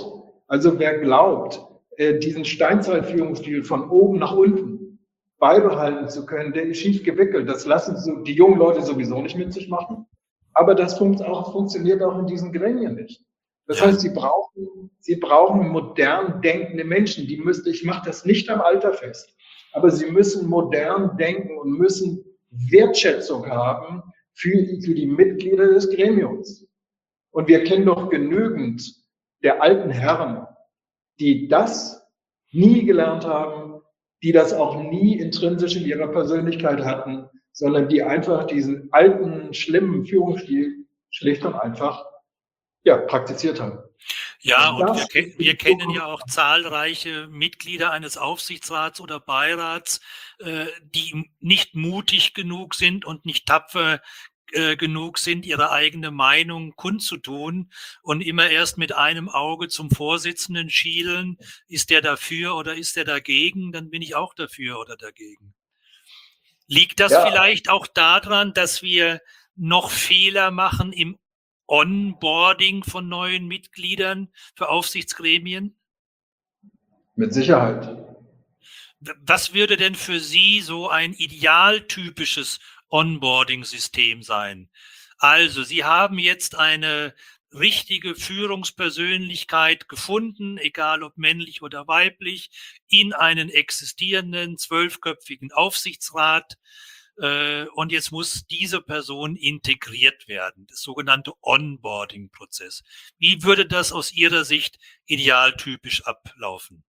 Also wer glaubt, diesen Steinzeitführungsstil von oben nach unten beibehalten zu können, der ist schief gewickelt. Das lassen so die jungen Leute sowieso nicht mit sich machen. Aber das funktioniert auch in diesen Gremien nicht. Das heißt, sie brauchen modern denkende Menschen. Ich mache das nicht am Alter fest, aber sie müssen modern denken und müssen Wertschätzung haben für die Mitglieder des Gremiums. Und wir kennen doch genügend der alten Herren, die das nie gelernt haben, die das auch nie intrinsisch in ihrer Persönlichkeit hatten, sondern die einfach diesen alten, schlimmen Führungsstil schlicht und einfach praktiziert haben. Ja, und wir kennen ja auch zahlreiche Mitglieder eines Aufsichtsrats oder Beirats, die nicht mutig genug sind und nicht tapfer genug sind, ihre eigene Meinung kundzutun und immer erst mit einem Auge zum Vorsitzenden schielen. Ist der dafür oder ist der dagegen? Dann bin ich auch dafür oder dagegen. Liegt das vielleicht auch daran, dass wir noch Fehler machen im Onboarding von neuen Mitgliedern für Aufsichtsgremien? Mit Sicherheit. Was würde denn für Sie so ein idealtypisches Onboarding-System sein? Also, Sie haben jetzt eine richtige Führungspersönlichkeit gefunden, egal ob männlich oder weiblich, in einen existierenden 12-köpfigen Aufsichtsrat. Und jetzt muss diese Person integriert werden, das sogenannte Onboarding-Prozess. Wie würde das aus Ihrer Sicht idealtypisch ablaufen?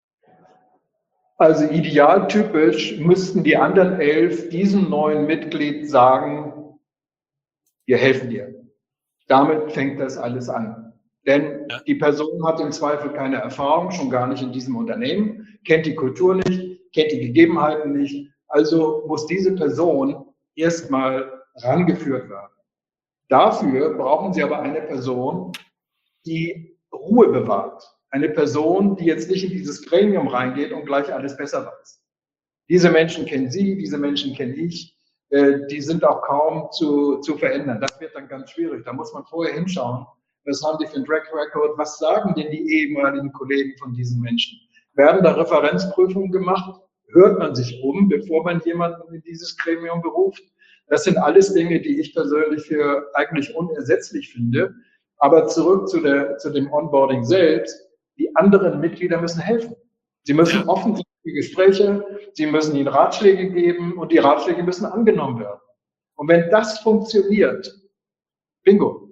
Also idealtypisch müssten die anderen 11 diesem neuen Mitglied sagen, wir helfen dir. Damit fängt das alles an. Denn die Person hat im Zweifel keine Erfahrung, schon gar nicht in diesem Unternehmen, kennt die Kultur nicht, kennt die Gegebenheiten nicht. Also muss diese Person erstmal rangeführt werden. Dafür brauchen Sie aber eine Person, die Ruhe bewahrt. Eine Person, die jetzt nicht in dieses Gremium reingeht und gleich alles besser weiß. Diese Menschen kennen Sie, diese Menschen kenne ich. Die sind auch kaum zu verändern. Das wird dann ganz schwierig. Da muss man vorher hinschauen. Was haben die für einen Track Record? Was sagen denn die ehemaligen Kollegen von diesen Menschen? Werden da Referenzprüfungen gemacht? Hört man sich um, bevor man jemanden in dieses Gremium beruft? Das sind alles Dinge, die ich persönlich für eigentlich unersetzlich finde. Aber zurück zu dem Onboarding selbst. Die anderen Mitglieder müssen helfen. Sie müssen offen sein für Gespräche, sie müssen ihnen Ratschläge geben und die Ratschläge müssen angenommen werden. Und wenn das funktioniert, bingo.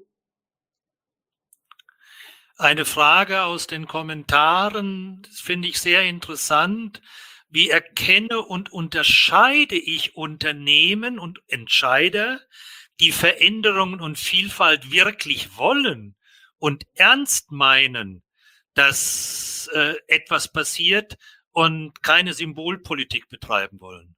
Eine Frage aus den Kommentaren, das finde ich sehr interessant. Wie erkenne und unterscheide ich Unternehmen und Entscheider, die Veränderungen und Vielfalt wirklich wollen und ernst meinen, dass etwas passiert und keine Symbolpolitik betreiben wollen?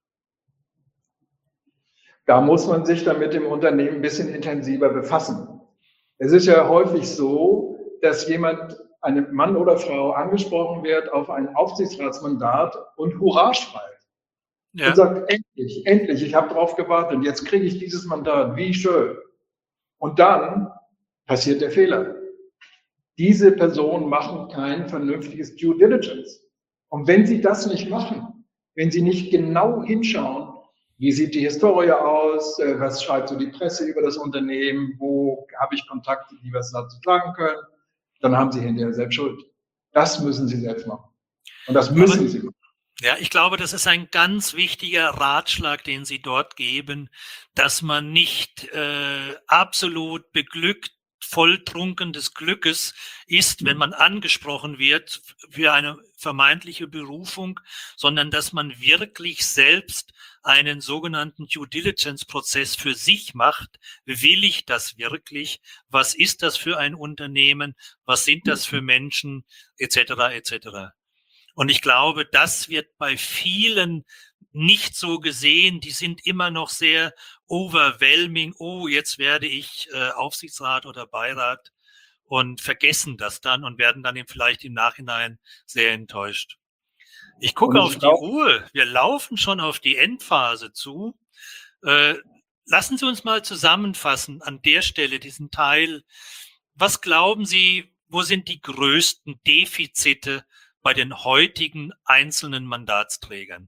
Da muss man sich dann mit dem Unternehmen ein bisschen intensiver befassen. Es ist ja häufig so, dass ein Mann oder Frau angesprochen wird auf ein Aufsichtsratsmandat und Hurra schreit. Und sagt, endlich, ich habe drauf gewartet, jetzt kriege ich dieses Mandat, wie schön. Und dann passiert der Fehler. Diese Personen machen kein vernünftiges Due Diligence. Und wenn sie das nicht machen, wenn sie nicht genau hinschauen, wie sieht die Historie aus, was schreibt so die Presse über das Unternehmen, wo habe ich Kontakte, die was dazu sagen können, dann haben sie hinterher selbst Schuld. Das müssen sie selbst machen. Und das müssen sie machen. Ja, ich glaube, das ist ein ganz wichtiger Ratschlag, den Sie dort geben, dass man nicht absolut beglückt, volltrunken des Glückes ist, wenn man angesprochen wird für eine vermeintliche Berufung, sondern dass man wirklich selbst einen sogenannten Due Diligence-Prozess für sich macht. Will ich das wirklich? Was ist das für ein Unternehmen? Was sind das für Menschen? Etc. etc. Und ich glaube, das wird bei vielen nicht so gesehen. Die sind immer noch sehr overwhelming. Oh, jetzt werde ich Aufsichtsrat oder Beirat und vergessen das dann und werden dann vielleicht im Nachhinein sehr enttäuscht. Ich gucke auf die Uhr. Wir laufen schon auf die Endphase zu. Lassen Sie uns mal zusammenfassen an der Stelle diesen Teil. Was glauben Sie, wo sind die größten Defizite bei den heutigen einzelnen Mandatsträgern?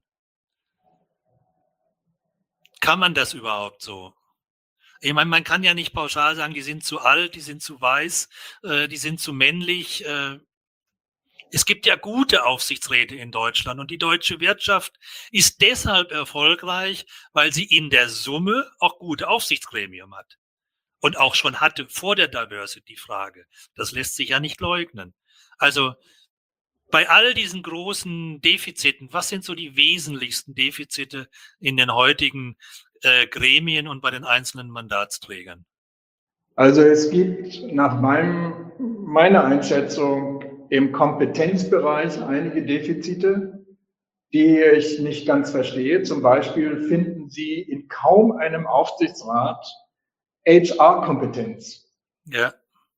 Kann man das überhaupt so? Ich meine, man kann ja nicht pauschal sagen, die sind zu alt, die sind zu weiß, die sind zu männlich. Es gibt ja gute Aufsichtsräte in Deutschland und die deutsche Wirtschaft ist deshalb erfolgreich, weil sie in der Summe auch gute Aufsichtsgremium hat und auch schon hatte vor der Diversity-Frage. Das lässt sich ja nicht leugnen. Also bei all diesen großen Defiziten, was sind so die wesentlichsten Defizite in den heutigen Gremien und bei den einzelnen Mandatsträgern? Also es gibt nach meiner Einschätzung im Kompetenzbereich einige Defizite, die ich nicht ganz verstehe. Zum Beispiel finden Sie in kaum einem Aufsichtsrat HR-Kompetenz. Ja.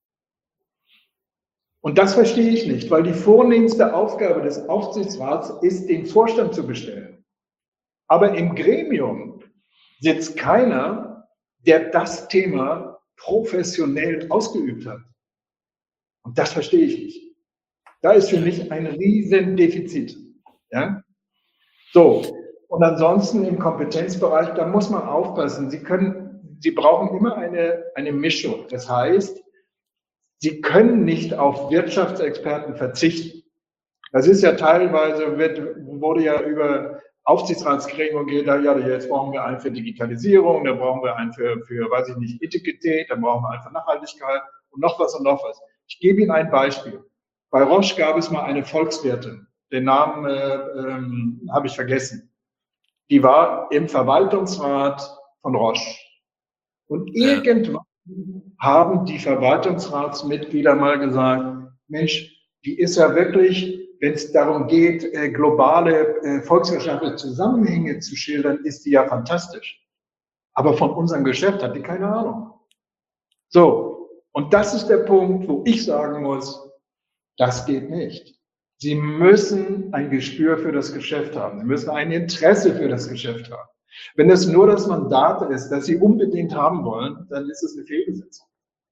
Und das verstehe ich nicht, weil die vornehmste Aufgabe des Aufsichtsrats ist, den Vorstand zu bestellen. Aber im Gremium sitzt keiner, der das Thema professionell ausgeübt hat. Und das verstehe ich nicht. Da ist für mich ein riesen Defizit. Ja? So, und ansonsten im Kompetenzbereich, da muss man aufpassen. Sie brauchen immer eine Mischung. Das heißt, Sie können nicht auf Wirtschaftsexperten verzichten. Das ist ja teilweise, wurde ja über Aufsichtsratsgremium geht, ja, jetzt brauchen wir einen für Digitalisierung, dann brauchen wir einen für weiß ich nicht, Integrität, dann brauchen wir einen für Nachhaltigkeit und noch was und noch was. Ich gebe Ihnen ein Beispiel. Bei Roche gab es mal eine Volkswirtin, den Namen habe ich vergessen. Die war im Verwaltungsrat von Roche. Und irgendwann haben die Verwaltungsratsmitglieder mal gesagt, Mensch, die ist ja wirklich, wenn es darum geht, globale volkswirtschaftliche Zusammenhänge zu schildern, ist die ja fantastisch. Aber von unserem Geschäft hat die keine Ahnung. So, und das ist der Punkt, wo ich sagen muss, das geht nicht. Sie müssen ein Gespür für das Geschäft haben. Sie müssen ein Interesse für das Geschäft haben. Wenn es nur das Mandat ist, das Sie unbedingt haben wollen, dann ist es eine Fehlbesetzung.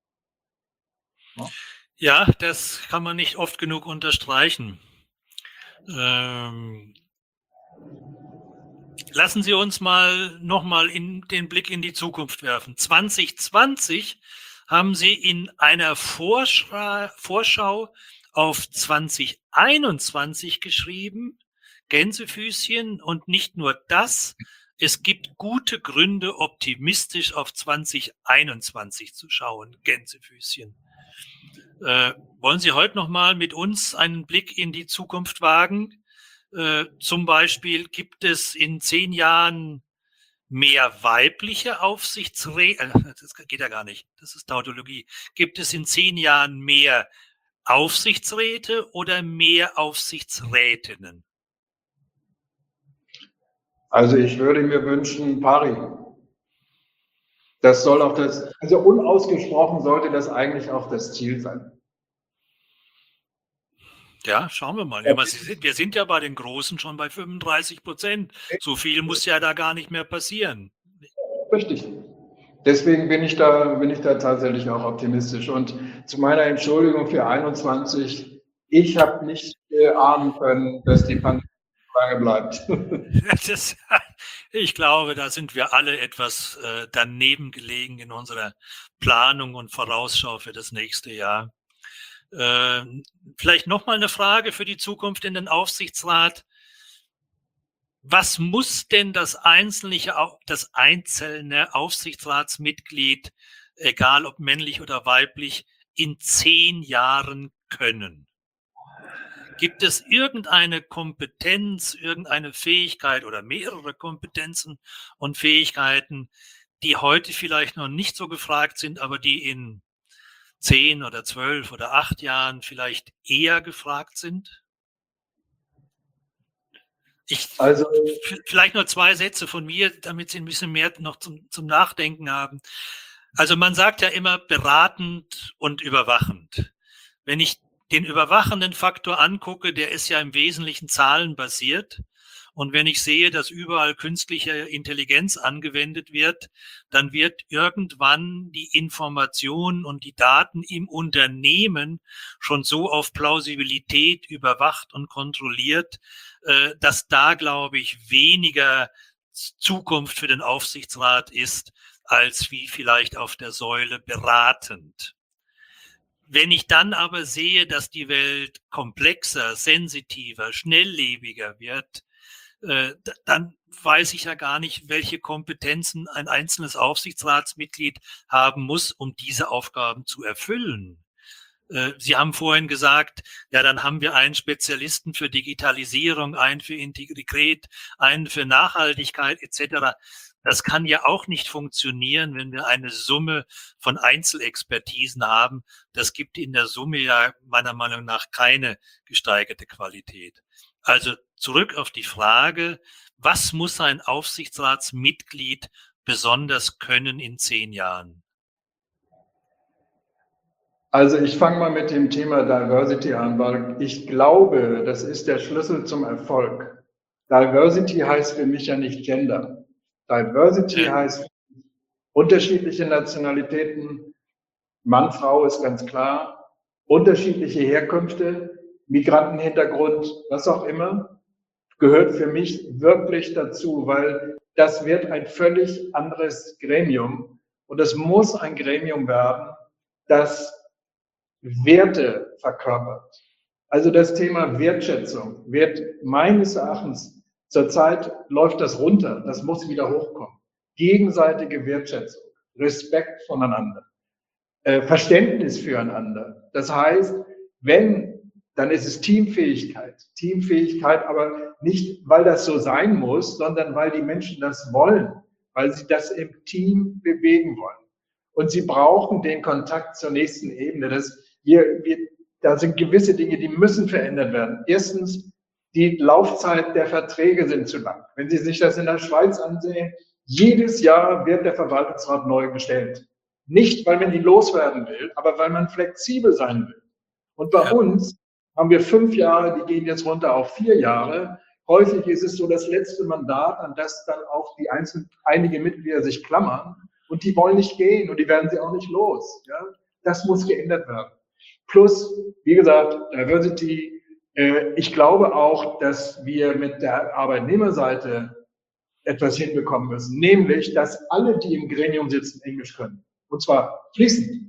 Ja, das kann man nicht oft genug unterstreichen. Lassen Sie uns nochmal den Blick in die Zukunft werfen. 2020 haben Sie in einer Vorschau auf 2021 geschrieben, Gänsefüßchen, und nicht nur das, es gibt gute Gründe, optimistisch auf 2021 zu schauen, Gänsefüßchen. Wollen Sie heute nochmal mit uns einen Blick in die Zukunft wagen? Zum Beispiel, gibt es in 10 Jahren mehr weibliche Aufsichtsräte? Das geht ja gar nicht, das ist Tautologie. Gibt es in 10 Jahren mehr Aufsichtsräte oder mehr Aufsichtsrätinnen? Also ich würde mir wünschen, pari. Das soll auch also unausgesprochen sollte das eigentlich auch das Ziel sein. Ja, schauen wir mal. Ja, wir sind ja bei den Großen schon bei 35%. So viel muss ja da gar nicht mehr passieren. Richtig. Deswegen bin ich da tatsächlich auch optimistisch. Und zu meiner Entschuldigung für 21, ich habe nicht ahnen können, dass die Pandemie lange bleibt. Ich glaube, da sind wir alle etwas daneben gelegen in unserer Planung und Vorausschau für das nächste Jahr. Vielleicht nochmal eine Frage für die Zukunft in den Aufsichtsrat. Was muss denn das einzelne Aufsichtsratsmitglied, egal ob männlich oder weiblich, in 10 Jahren können? Gibt es irgendeine Kompetenz, irgendeine Fähigkeit oder mehrere Kompetenzen und Fähigkeiten, die heute vielleicht noch nicht so gefragt sind, aber die in 10 oder 12 oder 8 Jahren vielleicht eher gefragt sind? Vielleicht nur 2 Sätze von mir, damit Sie ein bisschen mehr noch zum Nachdenken haben. Also man sagt ja immer beratend und überwachend. Wenn ich den überwachenden Faktor angucke, der ist ja im Wesentlichen zahlenbasiert Und wenn ich sehe, dass überall künstliche Intelligenz angewendet wird, dann wird irgendwann die Information und die Daten im Unternehmen schon so auf Plausibilität überwacht und kontrolliert, dass da, glaube ich, weniger Zukunft für den Aufsichtsrat ist, als wie vielleicht auf der Säule beratend. Wenn ich dann aber sehe, dass die Welt komplexer, sensitiver, schnelllebiger wird, dann weiß ich ja gar nicht, welche Kompetenzen ein einzelnes Aufsichtsratsmitglied haben muss, um diese Aufgaben zu erfüllen. Sie haben vorhin gesagt, ja, dann haben wir einen Spezialisten für Digitalisierung, einen für Integrität, einen für Nachhaltigkeit etc. Das kann ja auch nicht funktionieren, wenn wir eine Summe von Einzelexpertisen haben. Das gibt in der Summe ja meiner Meinung nach keine gesteigerte Qualität. Also zurück auf die Frage, was muss ein Aufsichtsratsmitglied besonders können in 10 Jahren? Also ich fange mal mit dem Thema Diversity an, weil ich glaube, das ist der Schlüssel zum Erfolg. Diversity heißt für mich ja nicht Gender. Diversity heißt unterschiedliche Nationalitäten, Mann, Frau ist ganz klar, unterschiedliche Herkünfte, Migrantenhintergrund, was auch immer, gehört für mich wirklich dazu, weil das wird ein völlig anderes Gremium und es muss ein Gremium werden, das Werte verkörpert. Also das Thema Wertschätzung wird meines Erachtens zurzeit läuft das runter, das muss wieder hochkommen. Gegenseitige Wertschätzung, Respekt voneinander, Verständnis füreinander. Das heißt, wenn, dann ist es Teamfähigkeit. Teamfähigkeit aber nicht, weil das so sein muss, sondern weil die Menschen das wollen, weil sie das im Team bewegen wollen. Und sie brauchen den Kontakt zur nächsten Ebene. Da sind gewisse Dinge, die müssen verändert werden. Erstens, die Laufzeit der Verträge sind zu lang. Wenn Sie sich das in der Schweiz ansehen, jedes Jahr wird der Verwaltungsrat neu gestellt. Nicht, weil man ihn loswerden will, aber weil man flexibel sein will. Und bei uns haben wir 5 Jahre, die gehen jetzt runter auf 4 Jahre. Häufig ist es so das letzte Mandat, an das dann auch einige Mitglieder sich klammern. Und die wollen nicht gehen und die werden sie auch nicht los. Ja? Das muss geändert werden. Plus, wie gesagt, Diversity. Ich glaube auch, dass wir mit der Arbeitnehmerseite etwas hinbekommen müssen. Nämlich, dass alle, die im Gremium sitzen, Englisch können. Und zwar fließend.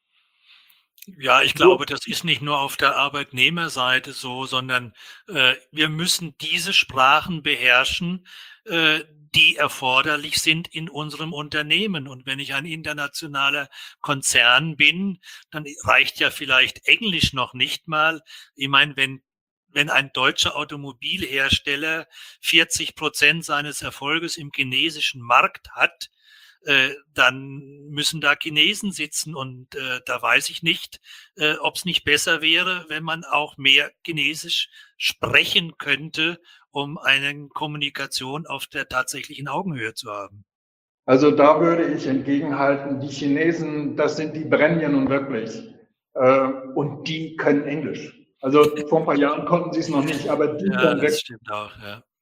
Ja, ich glaube, das ist nicht nur auf der Arbeitnehmerseite so, sondern wir müssen diese Sprachen beherrschen, die erforderlich sind in unserem Unternehmen. Und wenn ich ein internationaler Konzern bin, dann reicht ja vielleicht Englisch noch nicht mal. Ich meine, wenn ein deutscher Automobilhersteller 40% seines Erfolges im chinesischen Markt hat, dann müssen da Chinesen sitzen und da weiß ich nicht, ob es nicht besser wäre, wenn man auch mehr Chinesisch sprechen könnte, um eine Kommunikation auf der tatsächlichen Augenhöhe zu haben. Also da würde ich entgegenhalten, die Chinesen, das sind die brennen ja nun wirklich und die können Englisch. Also vor ein paar Jahren konnten sie es noch nicht, aber die ja, können das wirklich. Stimmt auch,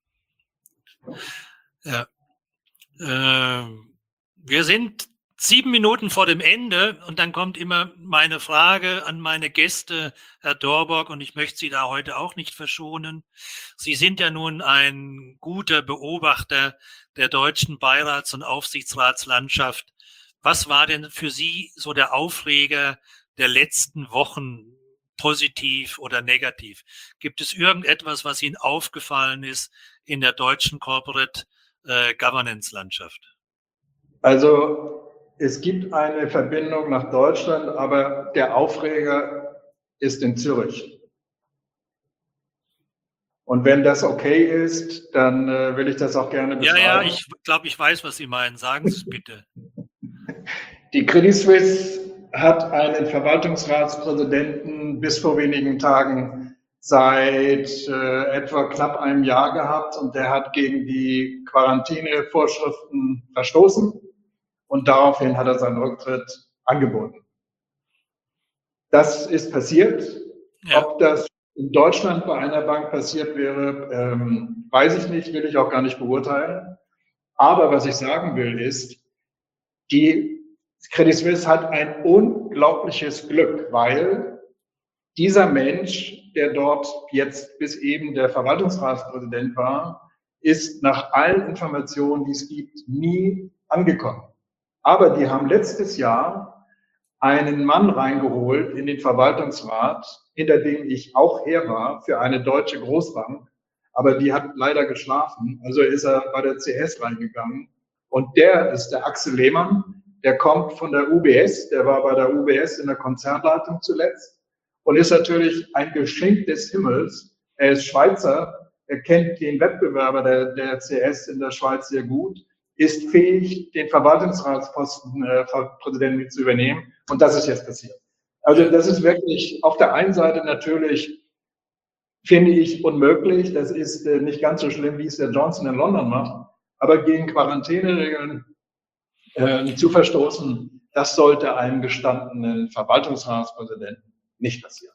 ja. Wir sind 7 Minuten vor dem Ende und dann kommt immer meine Frage an meine Gäste, Herr Dorborg, und ich möchte Sie da heute auch nicht verschonen. Sie sind ja nun ein guter Beobachter der deutschen Beirats- und Aufsichtsratslandschaft. Was war denn für Sie so der Aufreger der letzten Wochen, positiv oder negativ? Gibt es irgendetwas, was Ihnen aufgefallen ist in der deutschen Corporate Governance-Landschaft? Also es gibt eine Verbindung nach Deutschland, aber der Aufreger ist in Zürich. Und wenn das okay ist, dann will ich das auch gerne beschreiben. Ja, ich glaube, ich weiß, was Sie meinen. Sagen Sie es bitte. Die Credit Suisse hat einen Verwaltungsratspräsidenten bis vor wenigen Tagen seit etwa knapp einem Jahr gehabt und der hat gegen die Quarantänevorschriften verstoßen und daraufhin hat er seinen Rücktritt angeboten. Das ist passiert. Ja. Ob das in Deutschland bei einer Bank passiert wäre, weiß ich nicht, will ich auch gar nicht beurteilen. Aber was ich sagen will, ist, die Credit Suisse hat ein unglaubliches Glück, weil dieser Mensch, der dort jetzt bis eben der Verwaltungsratspräsident war, ist nach allen Informationen, die es gibt, nie angekommen. Aber die haben letztes Jahr einen Mann reingeholt in den Verwaltungsrat, hinter dem ich auch her war, für eine deutsche Großbank. Aber die hat leider geschlafen. Also ist er bei der CS reingegangen. Und der ist der Axel Lehmann. Der kommt von der UBS. Der war bei der UBS in der Konzernleitung zuletzt. Und ist natürlich ein Geschenk des Himmels. Er ist Schweizer. Er kennt den Wettbewerber der CS in der Schweiz sehr gut, ist fähig, den Verwaltungsratsposten Präsidenten zu übernehmen. Und das ist jetzt passiert. Also das ist wirklich auf der einen Seite natürlich, finde ich, unmöglich. Das ist nicht ganz so schlimm, wie es der Johnson in London macht. Aber gegen Quarantäneregeln zu verstoßen, das sollte einem gestandenen Verwaltungsratspräsidenten nicht passieren.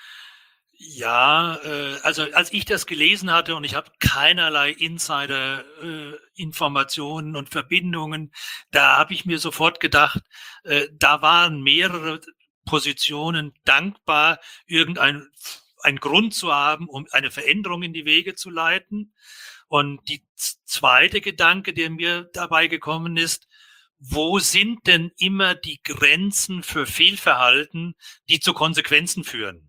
Ja, also als ich das gelesen hatte und ich habe keinerlei Insider-Informationen und Verbindungen, da habe ich mir sofort gedacht, da waren mehrere Positionen dankbar, ein Grund zu haben, um eine Veränderung in die Wege zu leiten. Und die zweite Gedanke, der mir dabei gekommen ist, wo sind denn immer die Grenzen für Fehlverhalten, die zu Konsequenzen führen?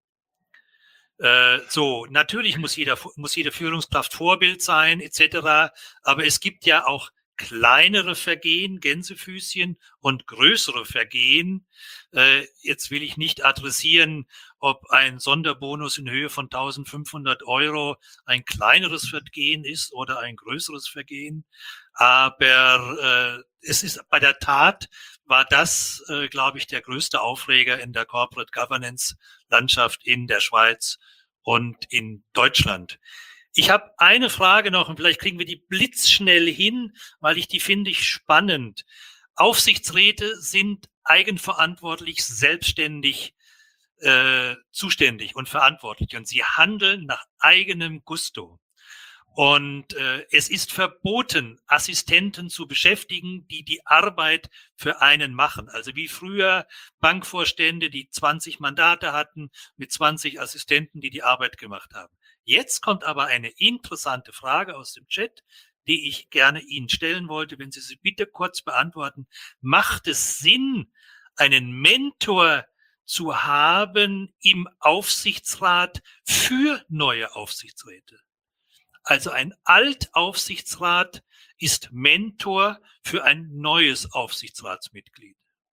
So, natürlich muss jede Führungskraft Vorbild sein, etc. Aber es gibt ja auch kleinere Vergehen, Gänsefüßchen, und größere Vergehen. Jetzt will ich nicht adressieren, ob ein Sonderbonus in Höhe von 1.500 € ein kleineres Vergehen ist oder ein größeres Vergehen. Aber es ist bei der Tat, war das, glaube ich, der größte Aufreger in der Corporate Governance Landschaft in der Schweiz und in Deutschland. Ich habe eine Frage noch und vielleicht kriegen wir die blitzschnell hin, weil ich die finde ich spannend. Aufsichtsräte sind eigenverantwortlich, selbstständig zuständig und verantwortlich und sie handeln nach eigenem Gusto. Und es ist verboten, Assistenten zu beschäftigen, die die Arbeit für einen machen. Also wie früher Bankvorstände, die 20 Mandate hatten, mit 20 Assistenten, die die Arbeit gemacht haben. Jetzt kommt aber eine interessante Frage aus dem Chat, die ich gerne Ihnen stellen wollte, wenn Sie sie bitte kurz beantworten. Macht es Sinn, einen Mentor zu haben im Aufsichtsrat für neue Aufsichtsräte? Also ein Altaufsichtsrat ist Mentor für ein neues Aufsichtsratsmitglied.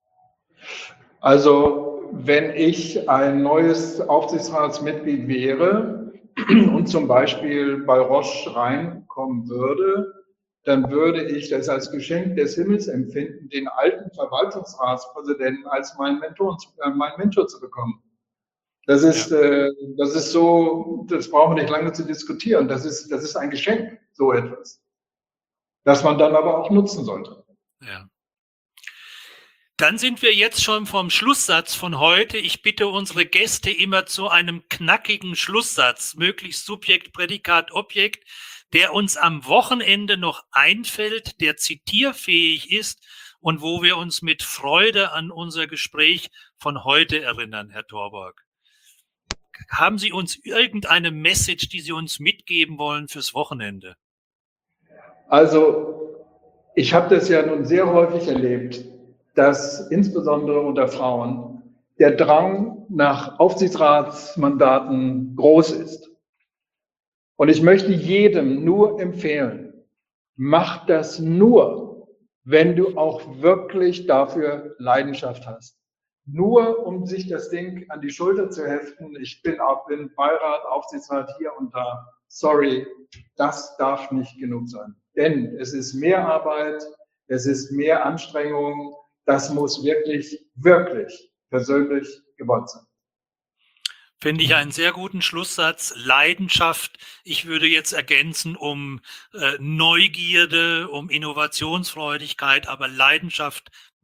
Also wenn ich ein neues Aufsichtsratsmitglied wäre und zum Beispiel bei Roche reinkommen würde, dann würde ich das als Geschenk des Himmels empfinden, den alten Verwaltungsratspräsidenten als meinen Mentor zu bekommen. Das ist so, das brauchen wir nicht lange zu diskutieren. Das ist ein Geschenk, so etwas, das man dann aber auch nutzen sollte. Ja. Dann sind wir jetzt schon vom Schlusssatz von heute. Ich bitte unsere Gäste immer zu einem knackigen Schlusssatz, möglichst Subjekt, Prädikat, Objekt, der uns am Wochenende noch einfällt, der zitierfähig ist und wo wir uns mit Freude an unser Gespräch von heute erinnern, Herr Torborg. Haben Sie uns irgendeine Message, die Sie uns mitgeben wollen fürs Wochenende? Also, ich habe das ja nun sehr häufig erlebt, dass insbesondere unter Frauen der Drang nach Aufsichtsratsmandaten groß ist. Und ich möchte jedem nur empfehlen, mach das nur, wenn du auch wirklich dafür Leidenschaft hast. Nur um sich das Ding an die Schulter zu heften, ich bin Beirat, Aufsichtsrat hier und da. Sorry, das darf nicht genug sein. Denn es ist mehr Arbeit, es ist mehr Anstrengung, das muss wirklich, wirklich persönlich gewollt sein. Finde ich einen sehr guten Schlusssatz. Leidenschaft, ich würde jetzt ergänzen um Neugierde, um Innovationsfreudigkeit, aber Leidenschaft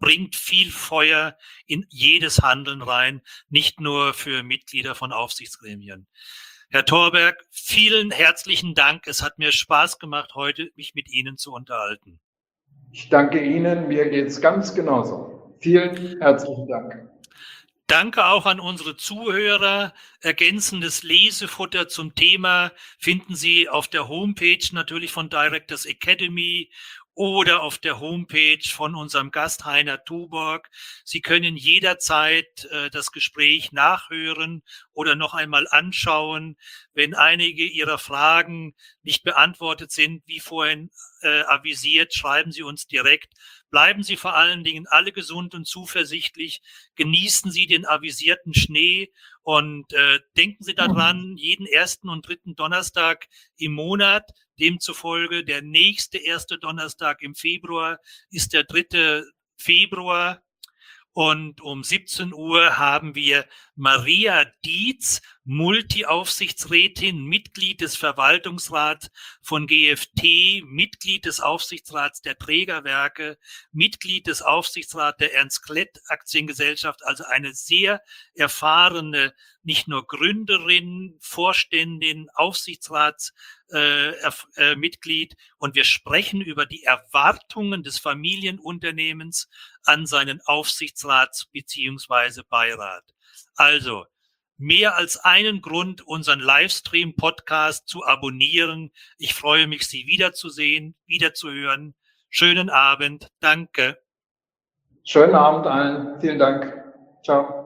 bringt viel Feuer in jedes Handeln rein, nicht nur für Mitglieder von Aufsichtsgremien. Herr Thorberg, vielen herzlichen Dank. Es hat mir Spaß gemacht, heute mich mit Ihnen zu unterhalten. Ich danke Ihnen, mir geht es ganz genauso. Vielen herzlichen Dank. Danke auch an unsere Zuhörer. Ergänzendes Lesefutter zum Thema finden Sie auf der Homepage natürlich von Directors Academy oder auf der Homepage von unserem Gast Heiner Tuborg. Sie können jederzeit das Gespräch nachhören oder noch einmal anschauen. Wenn einige Ihrer Fragen nicht beantwortet sind, wie vorhin avisiert, schreiben Sie uns direkt. Bleiben Sie vor allen Dingen alle gesund und zuversichtlich. Genießen Sie den avisierten Schnee und denken Sie daran, jeden ersten und dritten Donnerstag im Monat, demzufolge der nächste erste Donnerstag im Februar ist der 3. Februar. Und um 17 Uhr haben wir Maria Dietz, Multi-Aufsichtsrätin, Mitglied des Verwaltungsrats von GFT, Mitglied des Aufsichtsrats der Trägerwerke, Mitglied des Aufsichtsrats der Ernst Klett Aktiengesellschaft, also eine sehr erfahrene, nicht nur Gründerin, Vorständin, Aufsichtsratsmitglied. Und wir sprechen über die Erwartungen des Familienunternehmens an seinen Aufsichtsrat bzw. Beirat. Also mehr als einen Grund, unseren Livestream-Podcast zu abonnieren. Ich freue mich, Sie wiederzusehen, wiederzuhören. Schönen Abend. Danke. Schönen Abend allen. Vielen Dank. Ciao.